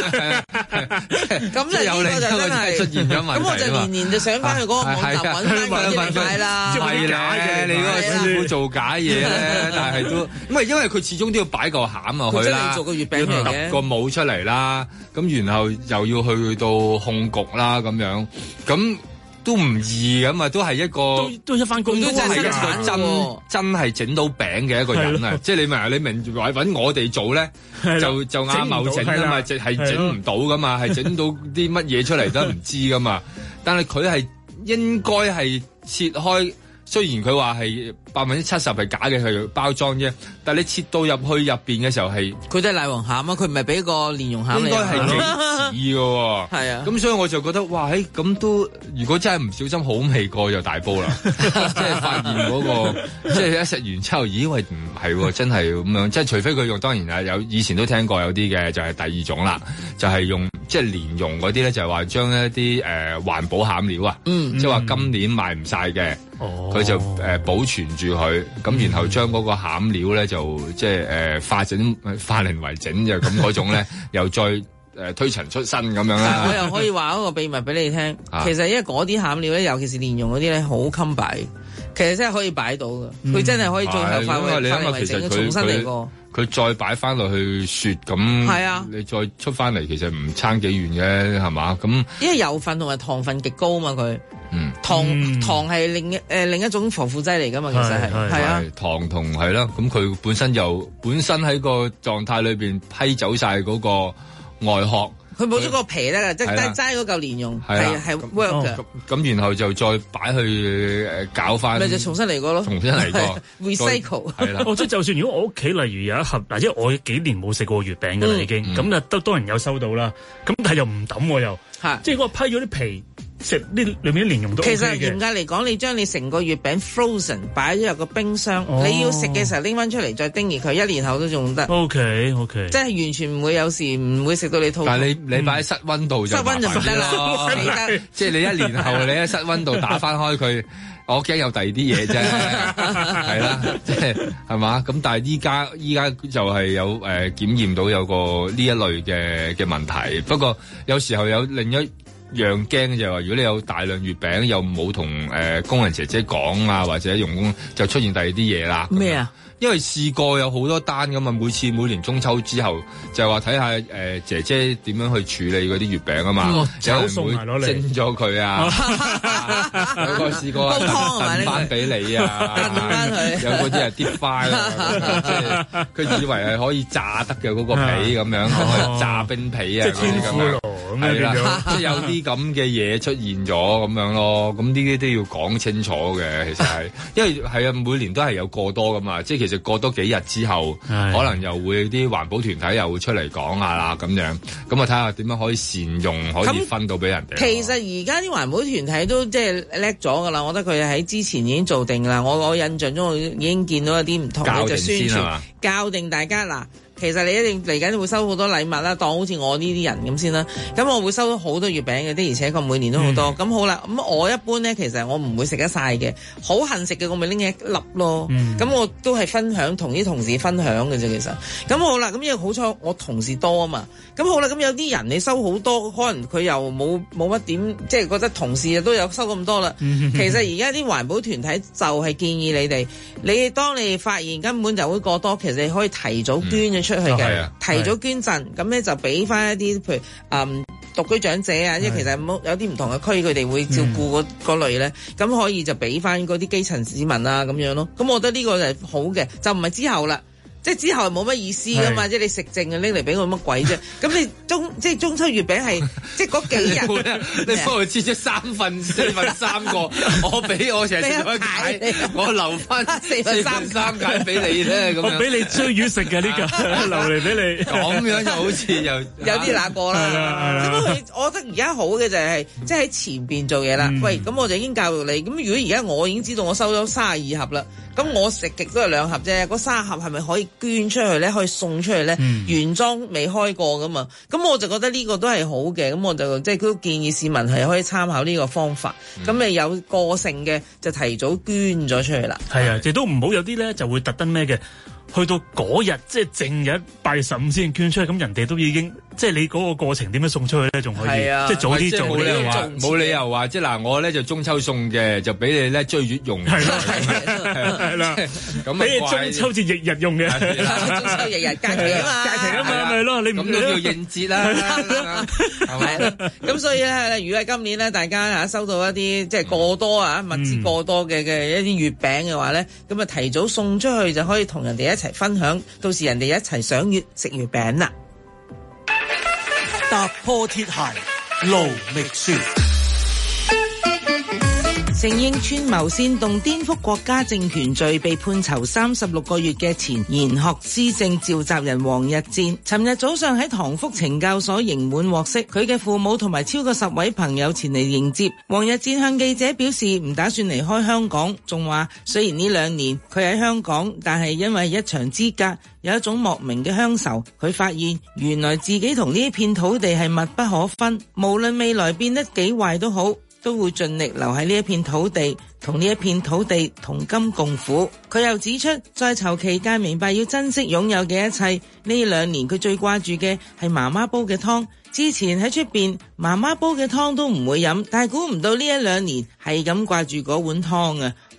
咁咧呢個就真係出現咗問題。 咁我就年就上翻去嗰個網站揾翻嗰啲牌啦。 係咧，你嗰個師傅做假嘢咧，但係都唔係因為佢始終都要擺個餡落去啦， 做個月餅嚟嘅， 揼個帽出嚟啦，咁然後又要去到控焗啦咁樣，咁。都唔易咁啊！都係一個都一番工作， 都係一個真係整到餅嘅一個人啊！即係你明話揾我哋做咧，就啱某整啊嘛，係整唔到噶嘛，係整到啲乜嘢出嚟都唔知噶嘛。但係佢係應該係切開。雖然佢話係70%係假嘅，佢包裝啫，但係你切到入去入邊嘅時候係， 佢都係奶黃餡啊，佢唔係俾個蓮蓉餡嚟， 應該係幾似嘅， 係啊， 咁所以我就覺得哇，咁都如果真係唔小心好味過就大煲啦，即係發現嗰個，即係一食完之後，咦喂唔係，真係咁樣，即係除非佢用，當然係有以前都聽過有啲嘅，就係第二種啦，就係用即係蓮蓉嗰啲咧，就係話將一啲環保餡料啊，即係話今年賣唔晒嘅。佢就保存住佢，咁然後將嗰個餡料咧就即係化零為整就咁嗰種咧，又再推陳出新咁樣啦。 我又可以話一個秘密俾你聽，其實因為嗰啲餡料咧，尤其是蓮蓉嗰啲咧，好襟擺，其實真係可以擺到嘅，佢真係可以最後化零為整，重新嚟過。 佢再擺翻落去雪咁，你再出翻嚟，其實唔差幾遠嘅，係嘛？咁因為油分同埋糖分極高嘛，佢糖係另一種防腐劑嚟噶嘛，其實係啊， 糖同係啦，咁佢本身喺個狀態裏邊批走晒嗰個外殼。 佢冇咗個皮咧，即係齋嗰嚿蓮蓉係 work 嘅。 咁然後就再擺去搞翻， 咪就重新嚟過咯， 重新嚟過 recycle 係啦。 即係就算如果我屋企例如有一盒嗱，因為我幾年冇食過月餅㗎啦已經，咁都多人有收到啦。咁但係又唔抌又，即係我批咗啲皮。食呢裏面啲蓮蓉都 OK 嘅。其實嚴格嚟講，你將你成個月餅 frozen 擺咗入個冰箱，你要食嘅時候拎翻出嚟再叮熱佢，1年後都仲得。OK， 即係完全唔會有事，唔會食到你肚。但係你擺喺室溫度就唔得啦，即係你1年後你喺室溫度打翻開佢，我驚有第二啲嘢啫，係啦，即係嘛？咁但係依家就係有檢驗到有個呢一類嘅問題，不過有時候有另一樣驚就係話，如果你有大量月餅又冇同工人姐姐講啊，或者用工就出現第二啲嘢啦。咩啊？因為試過有好多單咁啊，每年中秋之後就係話睇下姐姐點樣去處理嗰啲月餅啊嘛，有人會蒸咗佢啊，有個試過燉翻俾你啊，有嗰啲係跌翻啦，即係佢以為係可以炸得嘅嗰個皮咁樣，可以炸冰皮啊嗰啲咁樣，係啦，即係有啲咁嘅嘢出現咗咁樣咯，咁呢啲都要講清楚嘅，其實係，因為係啊，每年都係有過多噶嘛，即係其實過多幾日之後，可能又會啲環保團體又會出嚟講下啦，咁樣，咁啊睇下點樣可以善用，可以分到俾人哋。其實而家啲環保團體都即係叻咗噶啦，我覺得佢喺之前已經做定啦。我印象中我已經見到一啲唔同嘅就宣傳，教定大家嗱。其實你一定嚟緊會收好多禮物啦，當好似我呢啲人咁先啦。咁我會收到好多月餅嘅，的而且確每年都好多。咁好啦，咁我一般咧，其實我唔會食得晒嘅，好恨食嘅我咪拎一粒咯。咁我都係分享同啲同事分享嘅啫，其實。咁好啦，咁因為好彩我同事多啊嘛。咁好啦，咁有啲人你收好多，可能佢又冇乜點，即係覺得同事都有收咁多啦。其實而家啲環保團體就係建議你哋，你當你發現根本就會過多，其實你可以提早捐咗出去嘅，提早捐贈，咁咧就俾翻一啲譬如獨居長者啊，因為其實有啲唔同嘅區，佢哋會照顧嗰類咧，咁可以就俾翻嗰啲基層市民啊咁樣咯。咁我覺得呢個就係好嘅，就唔係之後啦。即係之後係冇乜意思噶嘛，即係你食剩啊拎嚟俾我乜鬼啫？咁你中秋月餅係即係嗰幾日， 你幫佢切咗3份4份3個，我俾我成日食咗一解，我留翻4份3解俾你咧，咁樣我俾你追魚食嘅呢個，留嚟俾你。咁樣就好似又有啲那個啦。咁我覺得而家好嘅就係即係喺前邊做嘢啦。喂，咁我就已經教育你。咁如果而家我已經知道我收咗32盒啦。咁我食極都係2盒啫，嗰3盒係咪可以捐出去咧？可以送出去咧？原裝未開過噶嘛？咁我就覺得呢個都係好嘅，咁我就即係都建議市民係可以參考呢個方法。咁你有個性嘅就提早捐咗出去啦。係啊，亦都唔好有啲咧就會特登咩嘅。去到嗰日即係正日8月15先捐出去，咁人哋都已經即係你嗰個過程點樣送出去咧，仲可以即係早啲做呢？ 冇理由話即係嗱，我咧就中秋送嘅，就俾你咧追月用。係啦，咁俾你中秋節日用嘅， 中秋日假期啊嘛， 假期啊嘛，咪咯，你咁都叫應節啦，係咪？ 咁所以咧，如果係今年咧，大家收到一啲即係過多物資過多嘅一啲月餅嘅話咧，咁啊提早送出去就可以同人哋一齊分享，到時人哋一齊賞月食月餅啦。 踏破鐵鞋路覓雪， 承認串謀煽動顛覆國家政權罪被判囚36個月嘅前研學思政召集人王逸戰，尋日早上喺塘福懲教所刑滿獲釋，佢嘅父母同埋超過10位朋友前嚟迎接。王逸戰向記者表示唔打算離開香港，仲話雖然呢2年佢喺香港，但係因為一場之隔，有一種莫名嘅鄉愁。佢發現原來自己同呢一片土地係密不可分，無論未來變得幾壞都好，都會盡力留喺呢一片土地，同呢一片土地同甘共苦。佢又指出，在囚期間明白要珍惜擁有嘅一切。呢2年佢最掛住嘅係媽媽煲嘅湯。之前喺出邊媽媽煲嘅湯都唔會飲，但係估唔到呢1-2年係咁掛住嗰碗湯啊！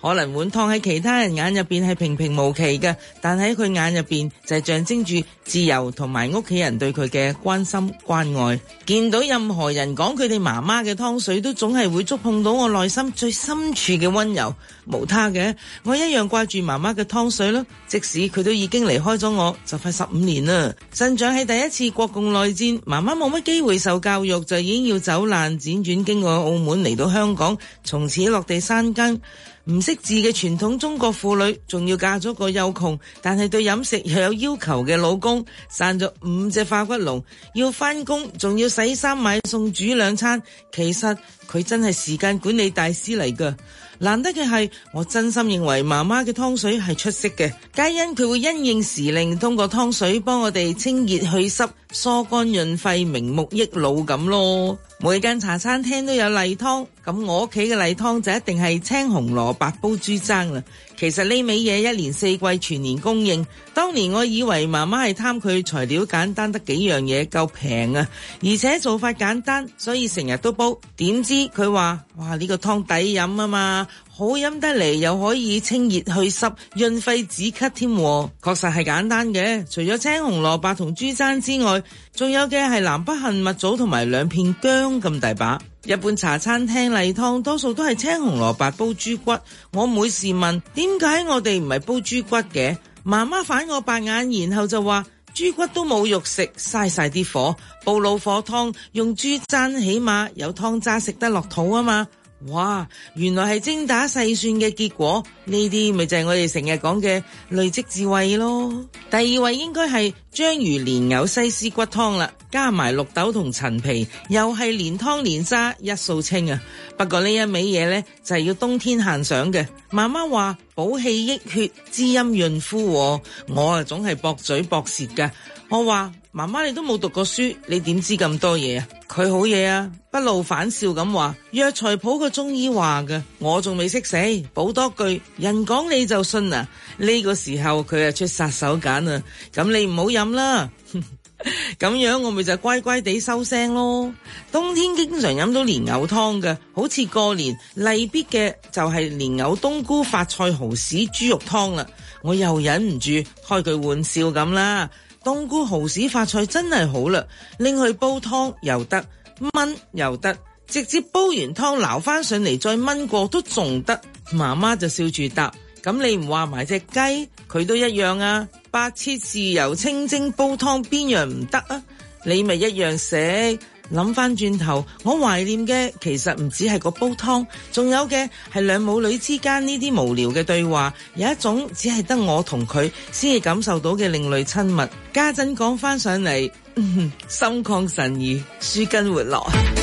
可能碗湯喺其他人眼入邊係平平無奇嘅，但喺佢眼入邊就係象徵住自由同埋屋企人對佢嘅關心關愛。見到任何人講佢哋媽媽嘅湯水，都總係會觸碰到我內心最深處嘅溫柔。無他嘅，我一樣掛住媽媽嘅湯水咯。即使佢都已經離開咗我，就快15年啦。生長喺第一次國共內戰，媽媽冇乜機會受教育，就已經要走難，輾轉經過澳門嚟到香港，從此落地生根。唔識字嘅傳統中國婦女，仲要嫁咗個又窮但係對飲食又有要求嘅老公，生咗5隻化骨龍，要返工仲要洗衫買餸煮2餐。其實佢真係時間管理大師嚟㗎。難得嘅係，我真心認為媽媽嘅湯水係出色嘅，皆因佢會因應時令，通過湯水幫我哋清熱去濕、疏肝潤肺、明目益腦咁咯。每間茶餐廳都有例湯，咁我屋企嘅例湯就一定係青紅蘿蔔煲豬踭啦。其實呢味嘢一年4季全年供應。當年我以為媽媽係貪佢材料簡單得幾樣嘢夠平啊，而且做法簡單，所以成日都煲。點知佢話：哇，呢個湯抵飲啊嘛，好飲得嚟又可以清熱去濕、潤肺止咳添。確實係簡單嘅，除咗青紅蘿蔔同豬踭之外，仲有嘅係南北杏、蜜棗同埋2片薑咁大把。一般茶餐廳例湯多數都係青紅蘿蔔煲豬骨，我每次問點解我哋唔係煲豬骨嘅，媽媽反我白眼，然後就話豬骨都冇肉食，嘥晒啲火，煲老火湯用豬踭起碼有湯渣食得落肚啊嘛。哇，原來係精打細算嘅結果，呢啲咪就係我哋成日講嘅累積智慧咯。第2位應該係章魚蓮藕西施骨湯啦，加埋綠豆同陳皮，又係連湯連渣一掃清啊。不過呢一味嘢呢，就係要冬天限上嘅。媽媽話補氣益血、滋陰潤膚，我啊總係駁嘴駁舌噶。我話媽媽，你都冇讀過書，你點知咁多嘢啊？佢好嘢啊，不露反笑咁話，藥材鋪個中醫話嘅，我仲未識死，補多句，人講你就信啊。呢個時候佢啊出殺手鐧啊，咁你唔好飲啦。咁樣我咪就乖乖地收聲咯。冬天經常飲到蓮藕湯嘅，好似過年例必嘅就係蓮藕冬菇發菜蠔豉豬肉湯啦。我又忍唔住開句玩笑咁啦，冬菇蠔豉發菜真係好啦，拎去煲湯又得，炆又得，直接煲完湯撈翻上嚟再炆過都仲得。媽媽就笑住答：咁你唔話埋隻雞，佢都一樣啊，白切豉油清蒸煲湯邊樣唔得啊？你咪一樣食。諗翻轉頭，我懷念嘅其實唔止係個煲湯，仲有嘅係兩母女之間呢啲無聊嘅對話，有一種只係得我同佢先至感受到嘅另類親密。家陣講翻上嚟，心曠神怡，舒筋活絡。